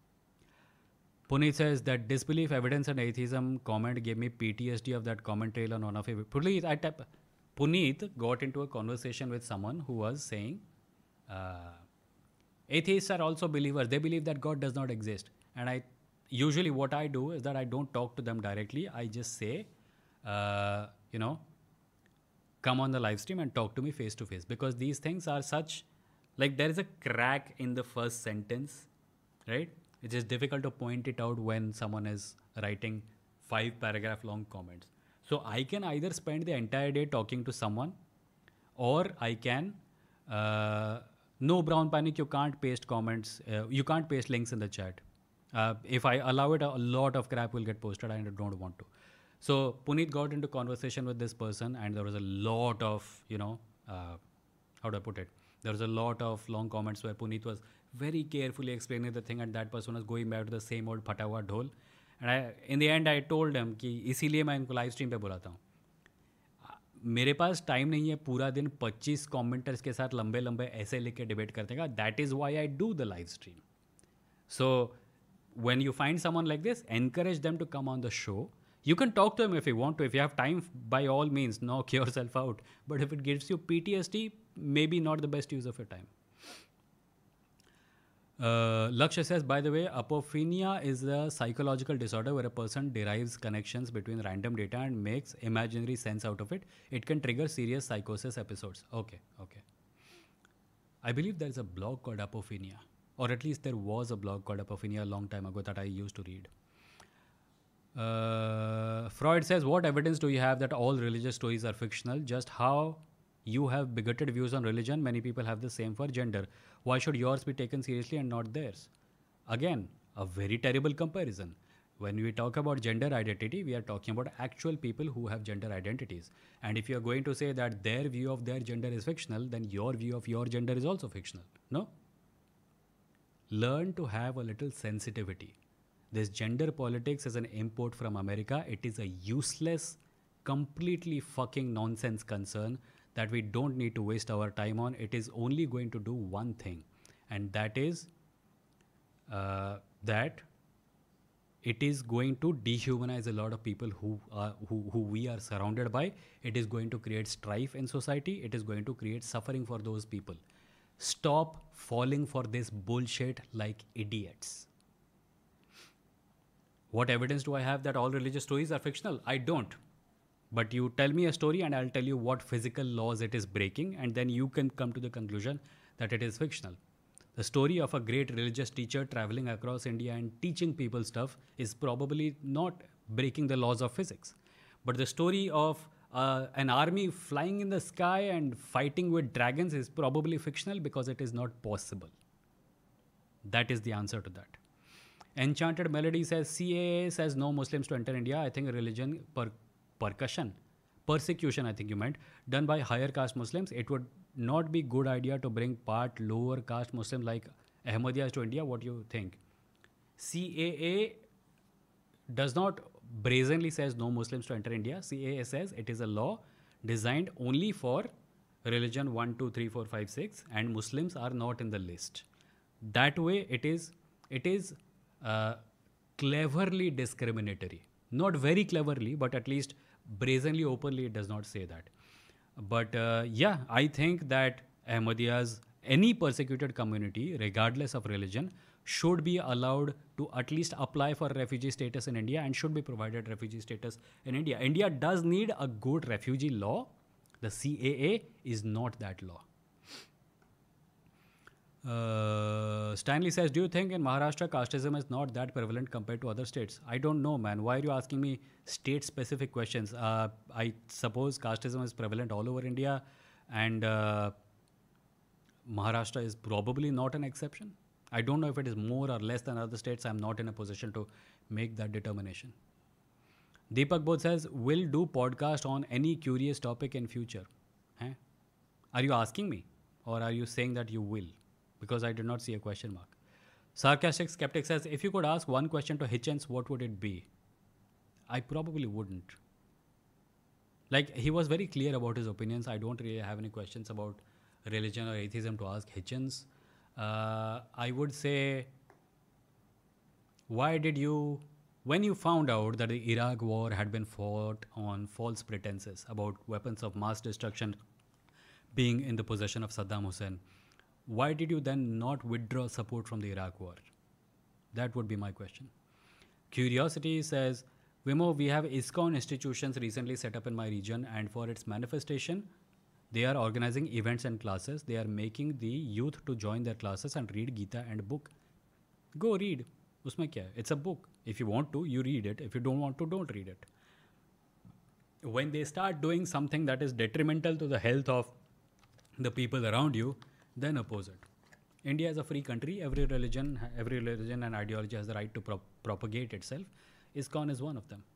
Puneet says that disbelief, evidence, and atheism comment gave me P T S D of that comment trail on one of it. Puneet, I type, Puneet got into a conversation with someone who was saying, uh, atheists are also believers. They believe that God does not exist. And I usually what I do is that I don't talk to them directly. I just say, uh, you know, come on the live stream and talk to me face to face because these things are such, like there is a crack in the first sentence, right? It is difficult to point it out when someone is writing five paragraph long comments. So I can either spend the entire day talking to someone or I can, uh, no brown panic, you can't paste comments, uh, you can't paste links in the chat. Uh, if I allow it, a lot of crap will get posted and I don't want to. So Puneet got into conversation with this person and there was a lot of, you know, uh, how do I put it? There was a lot of long comments where Puneet was very carefully explaining the thing and that person was going back to the same old phata hua dhol. And I, in the end I told him कि इसीलिए मैं इनको live stream पे बुलाता हूँ. मेरे पास time नहीं है पूरा दिन पच्चीस कमेंटर्स के साथ लंबे लंबे ऐसे लेके डिबेट करने का. That is why I do the live stream. So when you find someone like this, encourage them to come on the show. You can talk to them if you want to. If you have time, by all means, knock yourself out. But if it gives you P T S D, maybe not the best use of your time. Uh, Lakshya says, by the way, apophenia is a psychological disorder where a person derives connections between random data and makes imaginary sense out of it. It can trigger serious psychosis episodes. Okay, okay. I believe there's a blog called Apophenia, or at least there was a blog called Apophenia a long time ago that I used to read. Uh, Freud says, what evidence do you have that all religious stories are fictional? Just how you have bigoted views on religion, many people have the same for gender. Why should yours be taken seriously and not theirs? Again, a very terrible comparison. When we talk about gender identity, we are talking about actual people who have gender identities. And if you are going to say that their view of their gender is fictional, then your view of your gender is also fictional. No? Learn to have a little sensitivity. This gender politics is an import from America. It is a useless, completely fucking nonsense concern that we don't need to waste our time on. It is only going to do one thing, and that is uh, that it is going to dehumanize a lot of people who, are, who, who we are surrounded by. It is going to create strife in society. It is going to create suffering for those people. Stop falling for this bullshit like idiots. What evidence do I have that all religious stories are fictional? I don't. But you tell me a story and I'll tell you what physical laws it is breaking, and then you can come to the conclusion that it is fictional. The story of a great religious teacher traveling across India and teaching people stuff is probably not breaking the laws of physics. But the story of uh, an army flying in the sky and fighting with dragons is probably fictional because it is not possible. That is the answer to that. Enchanted Melody says, C A A says no Muslims to enter India. I think religion per percussion, persecution, I think you meant, done by higher caste Muslims. It would not be good idea to bring part lower caste Muslim like Ahmadiyas to India. What do you think? C A A does not brazenly says no Muslims to enter India. C A A says it is a law designed only for religion one, two, three, four, five, six, and Muslims are not in the list. That way it is, it is uh, cleverly discriminatory. Not very cleverly, but at least brazenly, openly, it does not say that. But uh, yeah, I think that Ahmadiyas, any persecuted community, regardless of religion, should be allowed to at least apply for refugee status in India and should be provided refugee status in India. India does need a good refugee law. The C A A is not that law. Uh, Stanley says, do you think in Maharashtra casteism is not that prevalent compared to other states? I don't know, man. Why are you asking me state-specific questions? Uh, I suppose casteism is prevalent all over India, and uh, Maharashtra is probably not an exception. I don't know if it is more or less than other states. I'm not in a position to make that determination. Deepak Bodh says, will do podcast on any curious topic in future. Eh? Are you asking me, or are you saying that you will? Because I did not see a question mark. Sarcastic Skeptic says, if you could ask one question to Hitchens, what would it be? I probably wouldn't. Like, he was very clear about his opinions. I don't really have any questions about religion or atheism to ask Hitchens. Uh, I would say, why did you, when you found out that the Iraq war had been fought on false pretenses about weapons of mass destruction being in the possession of Saddam Hussein, why did you then not withdraw support from the Iraq war? That would be my question. Curiosity says, Vimo, we have ISKCON institutions recently set up in my region, and for its manifestation, they are organizing events and classes. They are making the youth to join their classes and read Gita and book. Go read. Usme kya hai? It's a book. If you want to, you read it. If you don't want to, don't read it. When they start doing something that is detrimental to the health of the people around you, then oppose it. India is a free country. Every religion, every religion and ideology has the right to pro- propagate itself. ISKCON is one of them.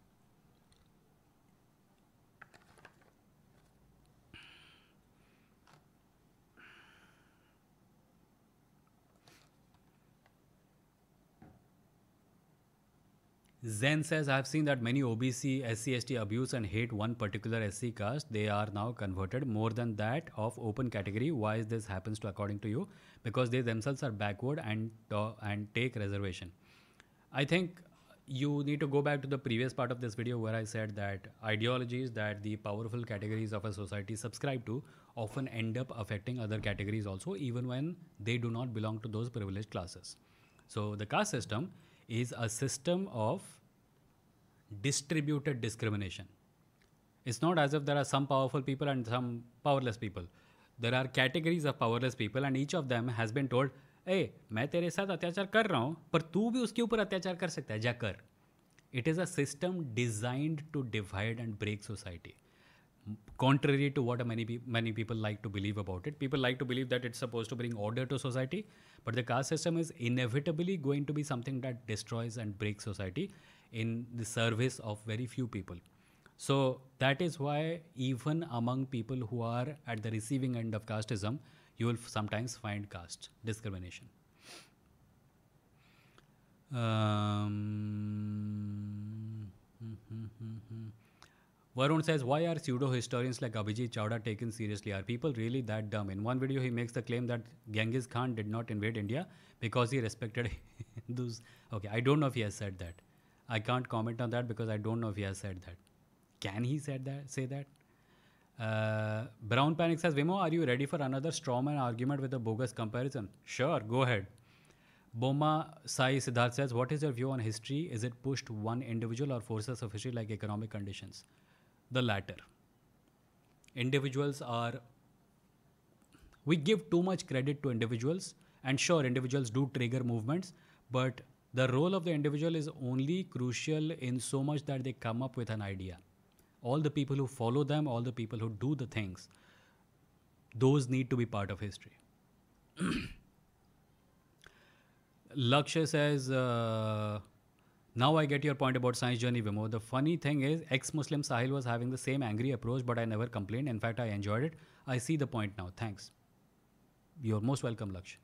Zen says, I have seen that many O B C, S C, S T abuse and hate one particular S C caste. They are now converted more than that of open category. Why is this happens to according to you? Because they themselves are backward and uh, and take reservation. I think you need to go back to the previous part of this video where I said that ideologies that the powerful categories of a society subscribe to often end up affecting other categories also, even when they do not belong to those privileged classes. So the caste system is a system of distributed discrimination. It's not as if there are some powerful people and some powerless people. There are categories of powerless people and each of them has been told, ए मैं तेरे साथ अत्याचार कर रहा हूँ पर तू भी उसके ऊपर अत्याचार कर सकता है, जा कर. It is a system designed to divide and break society. Contrary to what many pe- many people like to believe about it. People like to believe that it's supposed to bring order to society, but the caste system is inevitably going to be something that destroys and breaks society in the service of very few people. So that is why even among people who are at the receiving end of casteism, you will sometimes find caste discrimination. Um, Varun says, why are pseudo-historians like Abhijit Chawda taken seriously? Are people really that dumb? In one video, he makes the claim that Genghis Khan did not invade India because he respected Hindus. Okay, I don't know if he has said that. I can't comment on that because I don't know if he has said that. Can he said that? Say that? Uh, Brown Panic says, Vimo, are you ready for another strawman argument with a bogus comparison? Sure, go ahead. Boma Sai Siddharth says, what is your view on history? Is it pushed one individual or forces of history like economic conditions? The latter. Individuals are, we give too much credit to individuals, and sure, individuals do trigger movements, but the role of the individual is only crucial in so much that they come up with an idea. All the people who follow them, all the people who do the things, those need to be part of history. Lakshya says, uh, now I get your point about science journey, Vimo. The funny thing is, ex-Muslim Sahil was having the same angry approach, but I never complained. In fact, I enjoyed it. I see the point now. Thanks. You're most welcome, Lakshya.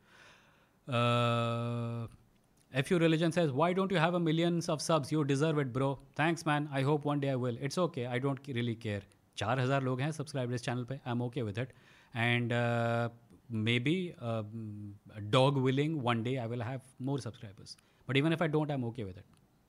Uh, F U Religion says, why don't you have a millions of subs? You deserve it, bro. Thanks, man. I hope one day I will. It's okay. I don't really care. four thousand log hain subscribe this channel pe. I'm okay with it. And uh, maybe uh, dog willing, one day I will have more subscribers. But even if I don't, I'm okay with it.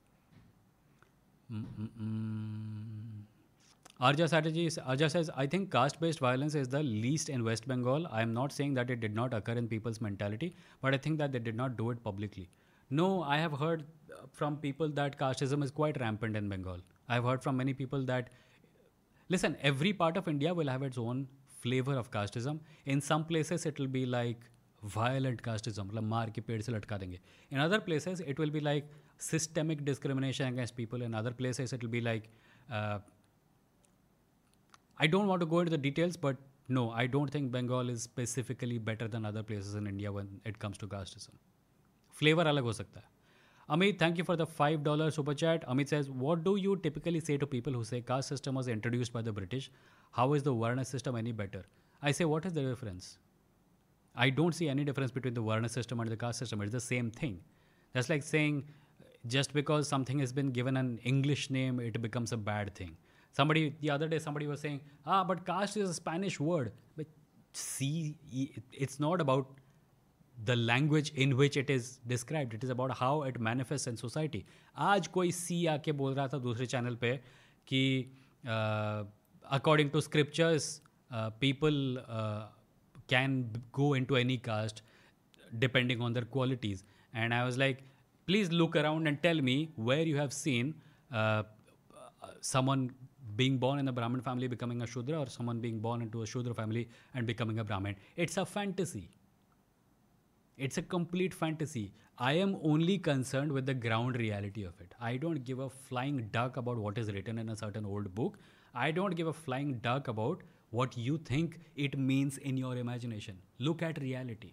Mm-mm-mm. Arja Satyajee, Arja says, I think caste-based violence is the least in West Bengal. I am not saying that it did not occur in people's mentality, but I think that they did not do it publicly. No, I have heard from people that casteism is quite rampant in Bengal. I have heard from many people that, listen, every part of India will have its own flavor of casteism. In some places, it will be like violent casteism, like maar ke ped se latka denge. In other places, it will be like systemic discrimination against people. In other places, it will be like, uh, I don't want to go into the details, but no, I don't think Bengal is specifically better than other places in India when it comes to casteism. Flavor alag ho sakta hai. Amit, thank you for the five dollars super chat. Amit says, what do you typically say to people who say caste system was introduced by the British? How is the Varna system any better? I say, what is the difference? I don't see any difference between the Varna system and the caste system. It's the same thing. That's like saying, just because something has been given an English name, it becomes a bad thing. Somebody, the other day, somebody was saying, ah, but caste is a Spanish word. But see, it's not about the language in which it is described. It is about how it manifests in society. आज कोई C आके बोल रहा था दूसरे channel पे कि uh, according to scriptures, uh, people uh, can go into any caste depending on their qualities. And I was like, please look around and tell me where you have seen uh, someone being born in a Brahmin family becoming a Shudra, or someone being born into a Shudra family and becoming a Brahmin. It's a fantasy. It's a complete fantasy. I am only concerned with the ground reality of it. I don't give a flying duck about what is written in a certain old book. I don't give a flying duck about what you think it means in your imagination. Look at reality.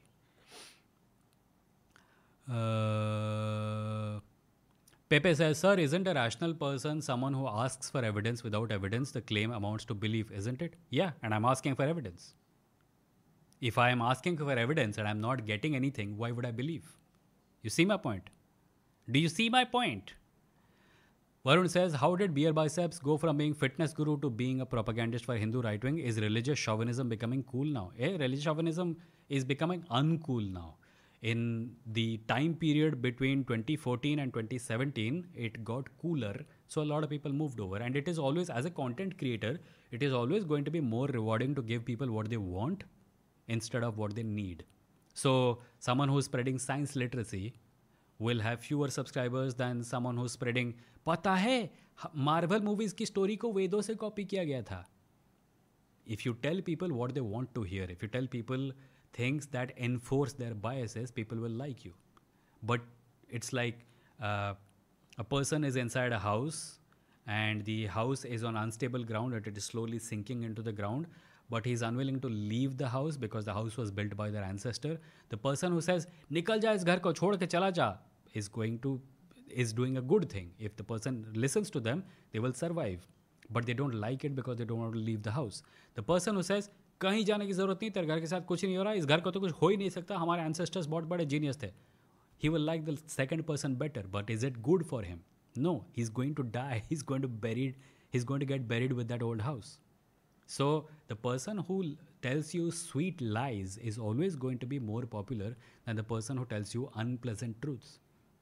Uh, Pepe says, sir, isn't a rational person someone who asks for evidence without evidence? The claim amounts to belief, isn't it? Yeah, and I'm asking for evidence. If I am asking for evidence and I'm not getting anything, why would I believe? You see my point? Do you see my point? Varun says, how did Beer Biceps go from being fitness guru to being a propagandist for Hindu right wing? Is religious chauvinism becoming cool now? Eh, religious chauvinism is becoming uncool now. In the time period between twenty fourteen and twenty seventeen, it got cooler. So a lot of people moved over. And it is always, as a content creator, it is always going to be more rewarding to give people what they want instead of what they need. So someone who's spreading science literacy will have fewer subscribers than someone who's spreading पता है Marvel movies की story को वेदों से copy किया गया था. If you tell people what they want to hear, if you tell people things that enforce their biases, people will like you. But it's like uh, a person is inside a house and the house is on unstable ground and it is slowly sinking into the ground, but he's unwilling to leave the house because the house was built by their ancestor. The person who says, nikal ja is ghar ko, chhod ke chala ja, is going to, is doing a good thing. If the person listens to them, they will survive. But they don't like it because they don't want to leave the house. The person who says, कहीं जाने की ज़रूरत नहीं, तेरे घर के साथ कुछ नहीं हो रहा, इस घर को तो कुछ हो ही नहीं सकता, हमारे ancestors बहुत बड़े genius थे. He will like the second person better, but is it good for him? No, he's going to die. He's going to buried. He's going to get buried with that old house. So the person who tells you sweet lies is always going to be more popular than the person who tells you unpleasant truths.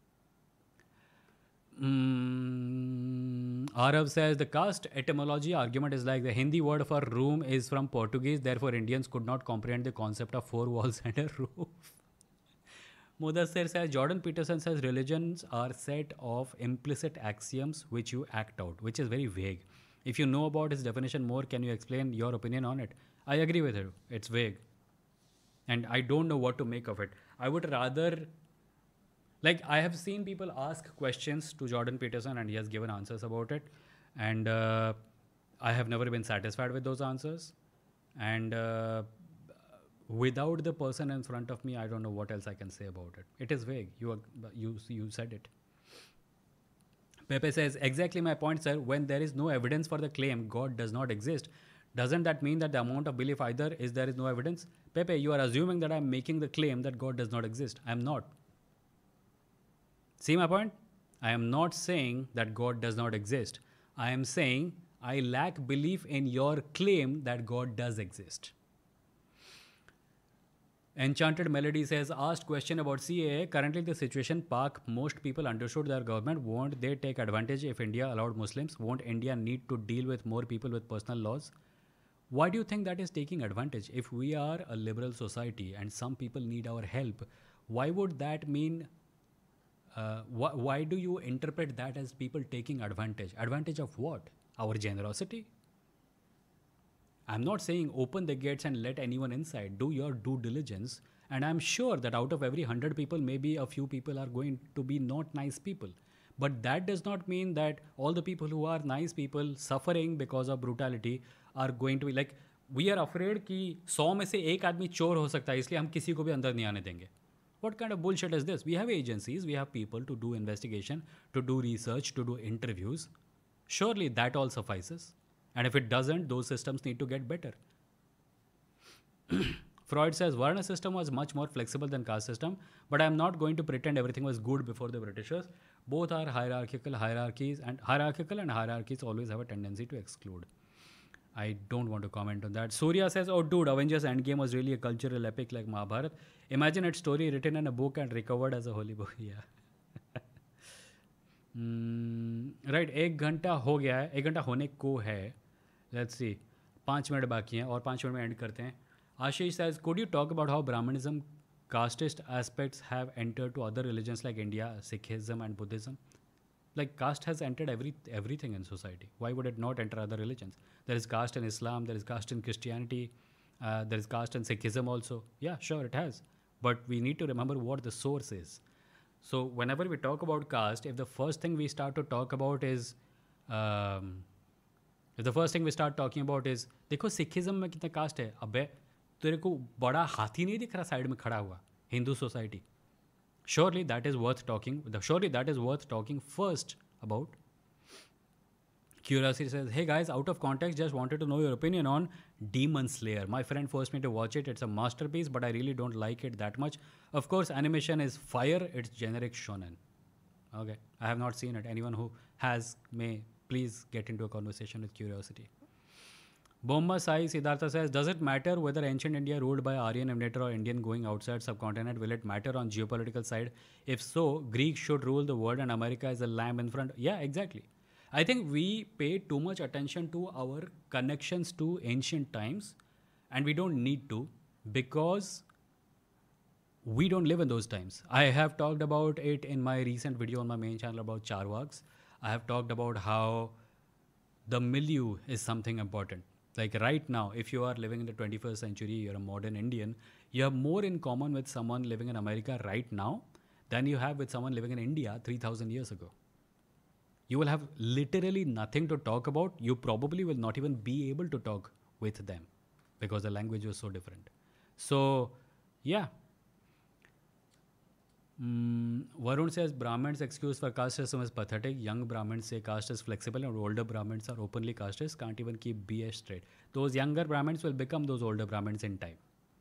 Mm, Arav says the caste etymology argument is like the Hindi word for room is from Portuguese, therefore Indians could not comprehend the concept of four walls and a roof. Mudassir says Jordan Peterson says religions are set of implicit axioms which you act out, which is very vague. If you know about his definition more, can you explain your opinion on it? I agree with you. It's vague. And I don't know what to make of it. I would rather... Like, I have seen people ask questions to Jordan Peterson and he has given answers about it. And uh, I have never been satisfied with those answers. And uh, without the person in front of me, I don't know what else I can say about it. It is vague. You, are, you, you said it. Pepe says, exactly my point, sir. When there is no evidence for the claim God does not exist, doesn't that mean that the amount of belief either is there is no evidence? Pepe, you are assuming that I'm making the claim that God does not exist. I'm not. See my point? I am not saying that God does not exist. I am saying I lack belief in your claim that God does exist. Enchanted Melody says, asked question about C A A. Currently the situation, Pak, most people understood their government. Won't they take advantage if India allowed Muslims? Won't India need to deal with more people with personal laws? Why do you think that is taking advantage? If we are a liberal society and some people need our help, why would that mean... Uh, wh why do you interpret that as people taking advantage? Advantage of what? Our generosity? I'm not saying open the gates and let anyone inside. Do your due diligence. And I'm sure that out of every hundred people, maybe a few people are going to be not nice people. But that does not mean that all the people who are nice people suffering because of brutality are going to be like, we are afraid कि सौ में से एक आदमी चोर हो सकता है, इसलिए हम किसी को भी अंदर नहीं आने देंगे. What kind of bullshit is this? We have agencies, we have people to do investigation, to do research, to do interviews. Surely that all suffices. And if it doesn't, those systems need to get better. Freud says Varna system was much more flexible than caste system, but I'm not going to pretend everything was good before the Britishers. Both are hierarchical hierarchies, and hierarchical and hierarchies always have a tendency to exclude. I don't want to comment on that. Surya says, oh dude, Avengers Endgame was really a cultural epic like Mahabharata. Imagine its story written in a book and recovered as a holy book. Yeah. mm, right, एक घंटा हो गया है, एक घंटा होने को है. Let's see. पाँच मिनट बाकी हैं और पाँच मिनट में end करते हैं. Ashish says, could you talk about how Brahmanism casteist aspects have entered to other religions like India, Sikhism and Buddhism? Like caste has entered every everything in society. Why would it not enter other religions? There is caste in Islam, there is caste in Christianity, uh, there is caste in Sikhism also. Yeah, sure, it has. But we need to remember what the source is. So whenever we talk about caste, if the first thing we start to talk about is, um, if the first thing we start talking about is, देखो Sikhism में कितना caste है? अबे तेरे को बड़ा हाथी नहीं दिख रहा साइड में खड़ा हुआ? Hindu society. Surely that is worth talking. Surely that is worth talking first about. Curiosity says, hey guys, out of context, just wanted to know your opinion on Demon Slayer. My friend forced me to watch it. It's a masterpiece, but I really don't like it that much. Of course, animation is fire. It's generic shonen. Okay, I have not seen it. Anyone who has may please get into a conversation with Curiosity. Bomba Sai Siddhartha says, does it matter whether ancient India ruled by Aryan emanator or Indian going outside subcontinent? Will it matter on geopolitical side? If so, Greeks should rule the world and America is a lamb in front. Yeah, exactly. I think we pay too much attention to our connections to ancient times, and we don't need to, because we don't live in those times. I have talked about it in my recent video on my main channel about Charvaks. I have talked about how the milieu is something important. Like right now, if you are living in the twenty-first century, you're a modern Indian, you have more in common with someone living in America right now than you have with someone living in India three thousand years ago. You will have literally nothing to talk about. You probably will not even be able to talk with them because the language was so different. So, yeah. Mm, Varun says Brahmins' excuse for caste system is pathetic. Young Brahmins say caste is flexible and older Brahmins are openly casteist, can't even keep B S straight. Those younger Brahmins will become those older Brahmins in time.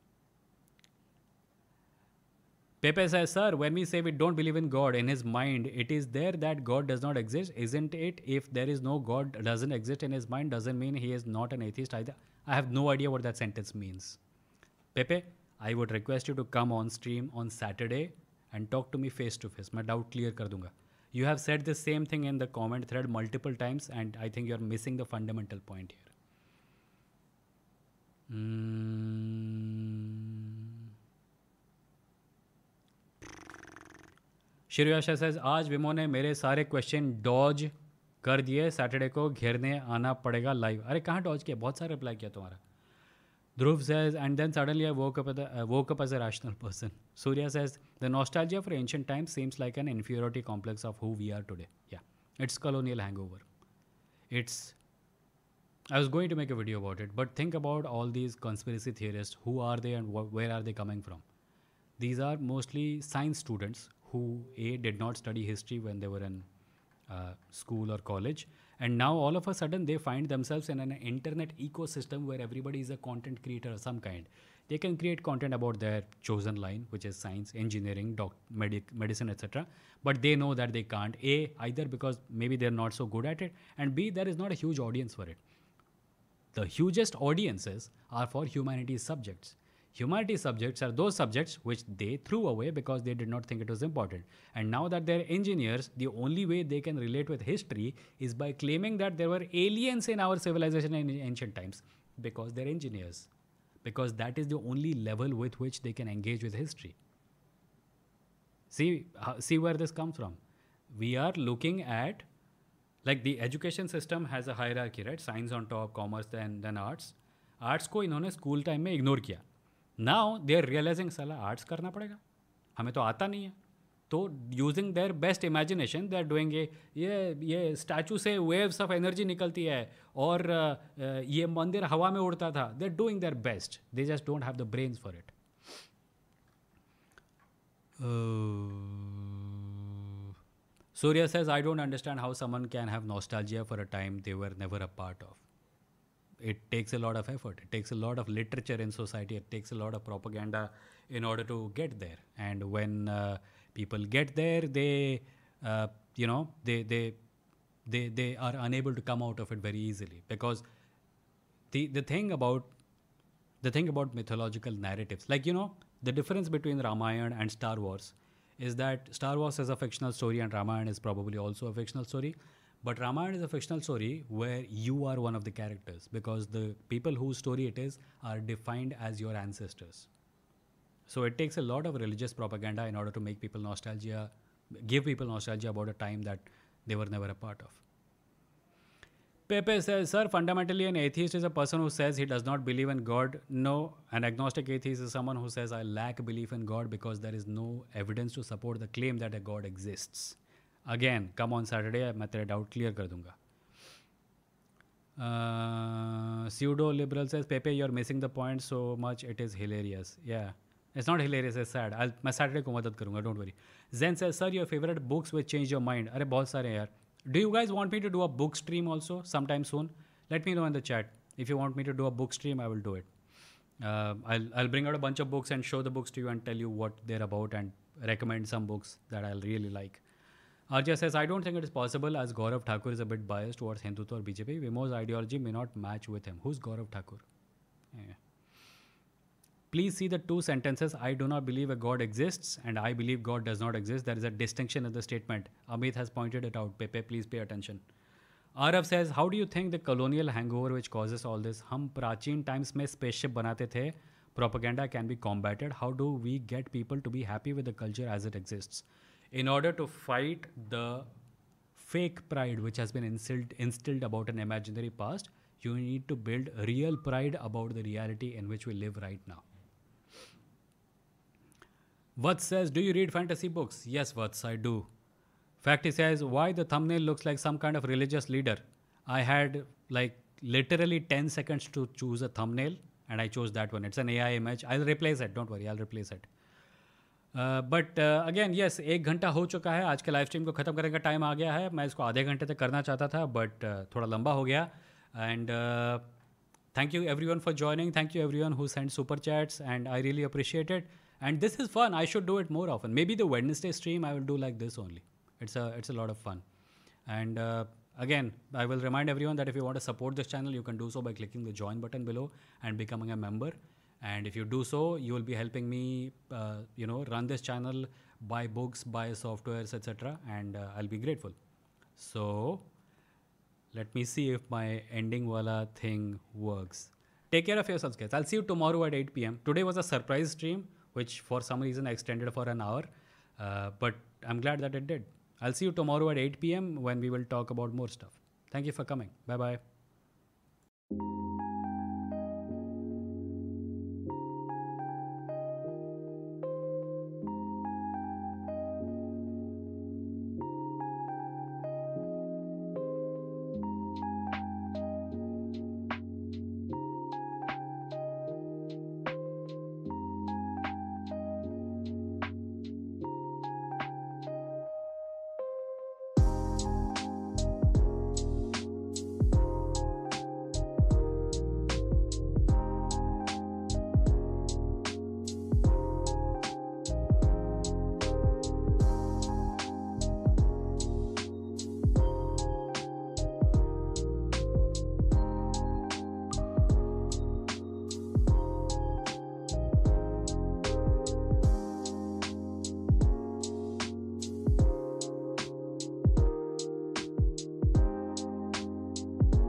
Pepe says, sir, when we say we don't believe in God, in his mind, it is there that God does not exist, isn't it? If there is no God doesn't exist in his mind, doesn't mean he is not an atheist either. I have no idea what that sentence means. Pepe, I would request you to come on stream on Saturday and talk to me face to face. मैं doubt clear कर दूंगा. You have said the same thing in the comment thread multiple times, and I think you're missing the fundamental point here. Mm. श्रेयाशा says, आज विमो ने मेरे सारे question Dodge कर दिए, सैटरडे को घेरने आना पड़ेगा लाइव. अरे कहाँ डॉज किया, बहुत सारे रिप्लाई किया तुम्हारा. Dhruv says, and then suddenly I woke up, the, uh, woke up as a rational person. Surya says, the nostalgia for ancient times seems like an inferiority complex of who we are today. Yeah, it's colonial hangover. It's, I was going to make a video about it, but think about all these conspiracy theorists. Who are they and wh- where are they coming from? These are mostly science students who, A, did not study history when they were in uh, school or college. And now all of a sudden they find themselves in an internet ecosystem where everybody is a content creator of some kind. They can create content about their chosen line, which is science, engineering, doc, medic, medicine, et cetera. But they know that they can't. A, either because maybe they're not so good at it, and B, there is not a huge audience for it. The hugest audiences are for humanities subjects. Humanities subjects are those subjects which they threw away because they did not think it was important. And now that they're engineers, the only way they can relate with history is by claiming that there were aliens in our civilization in ancient times, because they're engineers. Because that is the only level with which they can engage with history. See, uh, see where this comes from. We are looking at, like, the education system has a hierarchy, right? Science on top, commerce, then, then arts. Arts को इन्होंने school time में ignore किया. Now they are realizing साला arts करना पड़ेगा, हमें तो आता नहीं है. तो using their best imagination they are doing ये ये ये स्टैचू से वेव्स ऑफ एनर्जी निकलती है और uh, ये मंदिर हवा में उड़ता था. They are doing their best, they just don't have the brains for it. Surya says, I don't understand how someone can have nostalgia for a time they were never a part of. It takes a lot of effort. It takes a lot of literature in society. It takes a lot of propaganda in order to get there. And when uh, people get there, they, uh, you know, they, they, they, they are unable to come out of it very easily. Because the, the thing about, the thing about mythological narratives, like, you know, the difference between Ramayana and Star Wars is that Star Wars is a fictional story and Ramayana is probably also a fictional story. But Ramayana is a fictional story where you are one of the characters, because the people whose story it is are defined as your ancestors. So it takes a lot of religious propaganda in order to make people nostalgia, give people nostalgia about a time that they were never a part of. Pepe says, sir, fundamentally an atheist is a person who says he does not believe in God. No, an agnostic atheist is someone who says I lack belief in God because there is no evidence to support the claim that a God exists. Again, come on Saturday, मैं तेरे doubt clear कर दूंगा. Uh, pseudo liberal says, Pepe, you're missing the point so much. It is hilarious. Yeah, it's not hilarious. It's sad. I'll मैं Saturday को मदद करूंगा. Don't worry. Zen says, sir, your favorite books which change your mind. अरे बहुत सारे हैं यार. Do you guys want me to do a book stream also sometime soon? Let me know in the chat. If you want me to do a book stream, I will do it. Uh, I'll I'll bring out a bunch of books and show the books to you and tell you what they're about and recommend some books that I'll really like. Arja says, I don't think it is possible as Gaurav Thakur is a bit biased towards Hindutva or B J P. Vimo's ideology may not match with him. Who's Gaurav Thakur? Yeah. Please see the two sentences. I do not believe a God exists and I believe God does not exist. There is a distinction in the statement. Amit has pointed it out. Pepe, please pay attention. Arav says, how do you think the colonial hangover which causes all this? हम प्राचीन times में spaceship बनाते थे. Propaganda can be combated. How do we get people to be happy with the culture as it exists? In order to fight the fake pride which has been instilled, instilled about an imaginary past, you need to build real pride about the reality in which we live right now. Vats says, do you read fantasy books? Yes, Vats, I do. Fact, he says, why the thumbnail looks like some kind of religious leader? I had like literally ten seconds to choose a thumbnail and I chose that one. It's an A I image. I'll replace it. Don't worry, I'll replace it. But again yes एक घंटा हो चुका है. आज के live stream को ख़त्म करने का टाइम आ गया है. मैं इसको आधे घंटे तक करना चाहता था बट uh, थोड़ा लंबा हो गया. And thank you everyone for joining. Thank you everyone who send super chats and I really appreciate it. And this is fun. I should do it more often. Maybe the Wednesday stream I will do like this only. It's a it's a lot of fun. And uh, again, I will remind everyone that if you want to support this channel, you can do so by clicking the join button below and becoming a member. And if you do so, you will be helping me, uh, you know, run this channel, buy books, buy softwares, et cetera. And uh, I'll be grateful. So let me see if my ending wala thing works. Take care of yourselves, guys. I'll see you tomorrow at eight p m Today was a surprise stream, which for some reason I extended for an hour. Uh, but I'm glad that it did. I'll see you tomorrow at eight p m when we will talk about more stuff. Thank you for coming. Bye-bye.